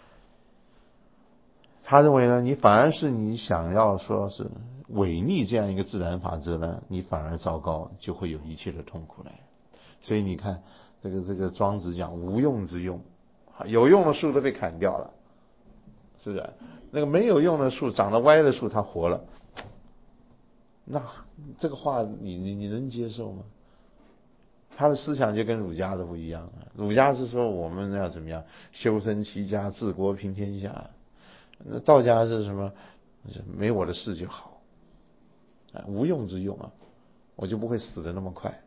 他认为呢，你反而是你想要说是违逆这样一个自然法则呢，你反而糟糕，就会有一切的痛苦来。所以你看，这个庄子讲无用之用，有用的树都被砍掉了，是不是？那个没有用的树，长得歪的树，它活了。那这个话你能接受吗？他的思想就跟儒家的不一样了。儒家是说我们要怎么样修身齐家治国平天下，那道家是什么？没我的事就好，无用之用啊，我就不会死得那么快。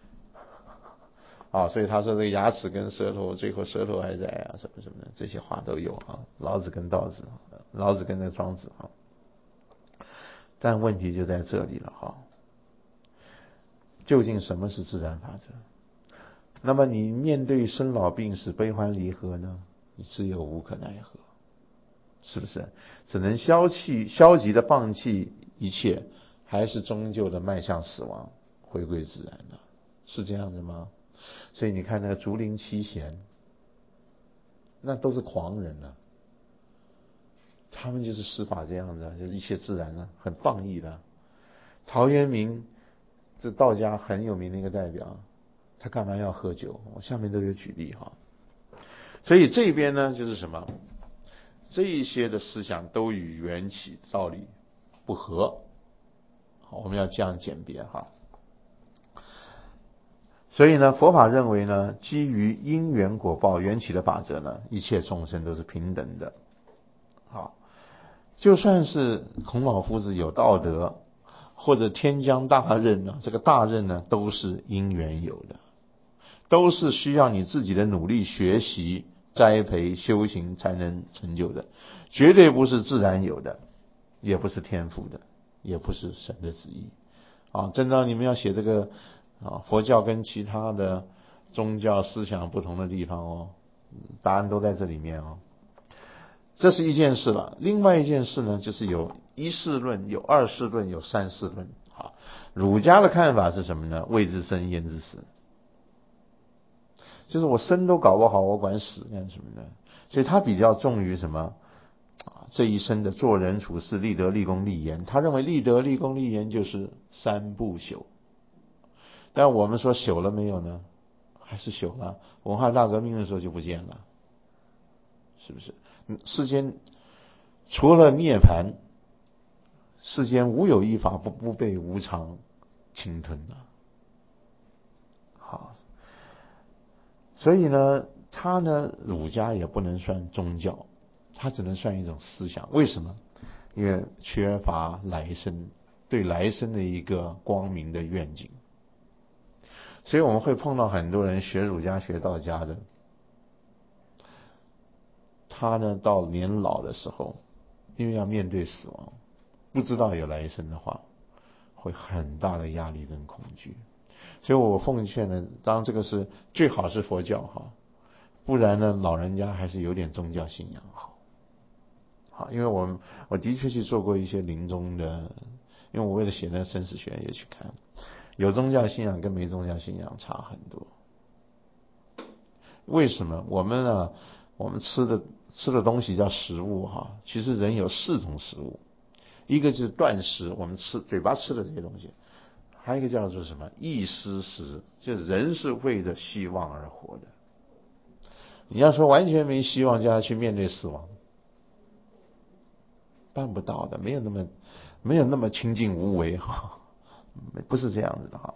啊，所以他说这个牙齿跟舌头，最后舌头还在啊，什么什么的，这些话都有啊。老子跟道子，老子跟那庄子啊。但问题就在这里了哈，究竟什么是自然法则？那么你面对生老病死、悲欢离合呢？你只有无可奈何，是不是？只能消极的放弃一切，还是终究的迈向死亡，回归自然的，是这样的吗？所以你看那个竹林七贤，那都是狂人啊，他们就是施法这样的，就是一切自然的，很放逸的。陶渊明，这道家很有名的一个代表，他干嘛要喝酒？我下面都有举例哈。所以这边呢，就是什么？这一些的思想都与缘起道理不合。好，我们要这样鉴别哈。 所以呢，佛法认为呢，基于因缘果报缘起的法则呢，一切众生都是平等的。好，就算是孔老夫子有道德，或者天将大任呢，这个大任呢，都是因缘有的，都是需要你自己的努力学习、栽培、修行才能成就的，绝对不是自然有的，也不是天赋的，也不是神的旨意。啊，真的你们要写这个佛教跟其他的宗教思想不同的地方哦，答案都在这里面哦。这是一件事了。另外一件事呢，就是有一事论、有二事论、有三事论。好，儒家的看法是什么呢？未知生焉知死，就是我生都搞不好，我管死干什么呢？所以他比较重于什么？这一生的做人处事、立德、立功、立言。他认为立德、立功、立言就是三不朽。但我们说朽了没有呢？还是朽了。文化大革命的时候就不见了，是不是？世间除了涅槃，世间无有一法不被无常侵吞的。好，所以呢，他呢，儒家也不能算宗教，他只能算一种思想。为什么？因为缺乏来生，对来生的一个光明的愿景。所以我们会碰到很多人学儒家、学道家的，他呢到年老的时候，因为要面对死亡，不知道有来生的话，会很大的压力跟恐惧。所以我奉劝呢，当然这个是最好是佛教哈，不然呢老人家还是有点宗教信仰好。好，因为我的确去做过一些临终的，因为我为了写那生死学也去看，有宗教信仰跟没宗教信仰差很多。为什么？我们吃的东西叫食物哈，其实人有4种食物，一个就是断食，我们嘴巴吃的这些东西，还有一个叫做什么意思食，就是人是为了希望而活的。你要说完全没希望，叫他去面对死亡，办不到的，没有那么清净无为哈，不是这样子的哈。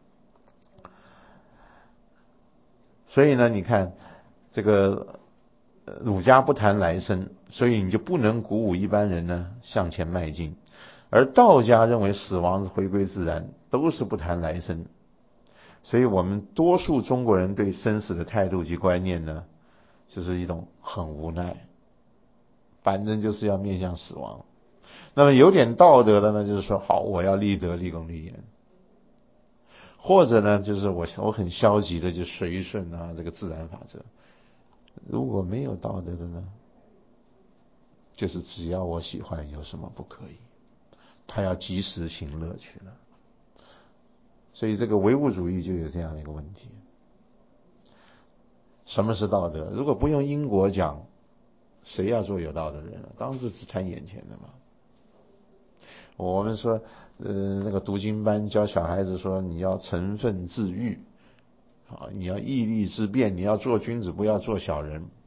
所以呢，你看这个儒家不谈来生，所以你就不能鼓舞一般人呢向前迈进。而道家认为死亡是回归自然，都是不谈来生。所以我们多数中国人对生死的态度及观念呢，就是一种很无奈，反正就是要面向死亡。那么有点道德的呢，就是说好，我要立德、立功、立言。或者呢，就是我很消极的就随顺这个自然法则。如果没有道德的呢，就是只要我喜欢，有什么不可以？他要及时行乐去了。所以这个唯物主义就有这样的一个问题。什么是道德？如果不用因果讲，谁要做有道德的人？当然是只谈眼前的嘛。我们说，那个读经班教小孩子说，你要成愤自愈，你要毅力之变，你要做君子，不要做小人。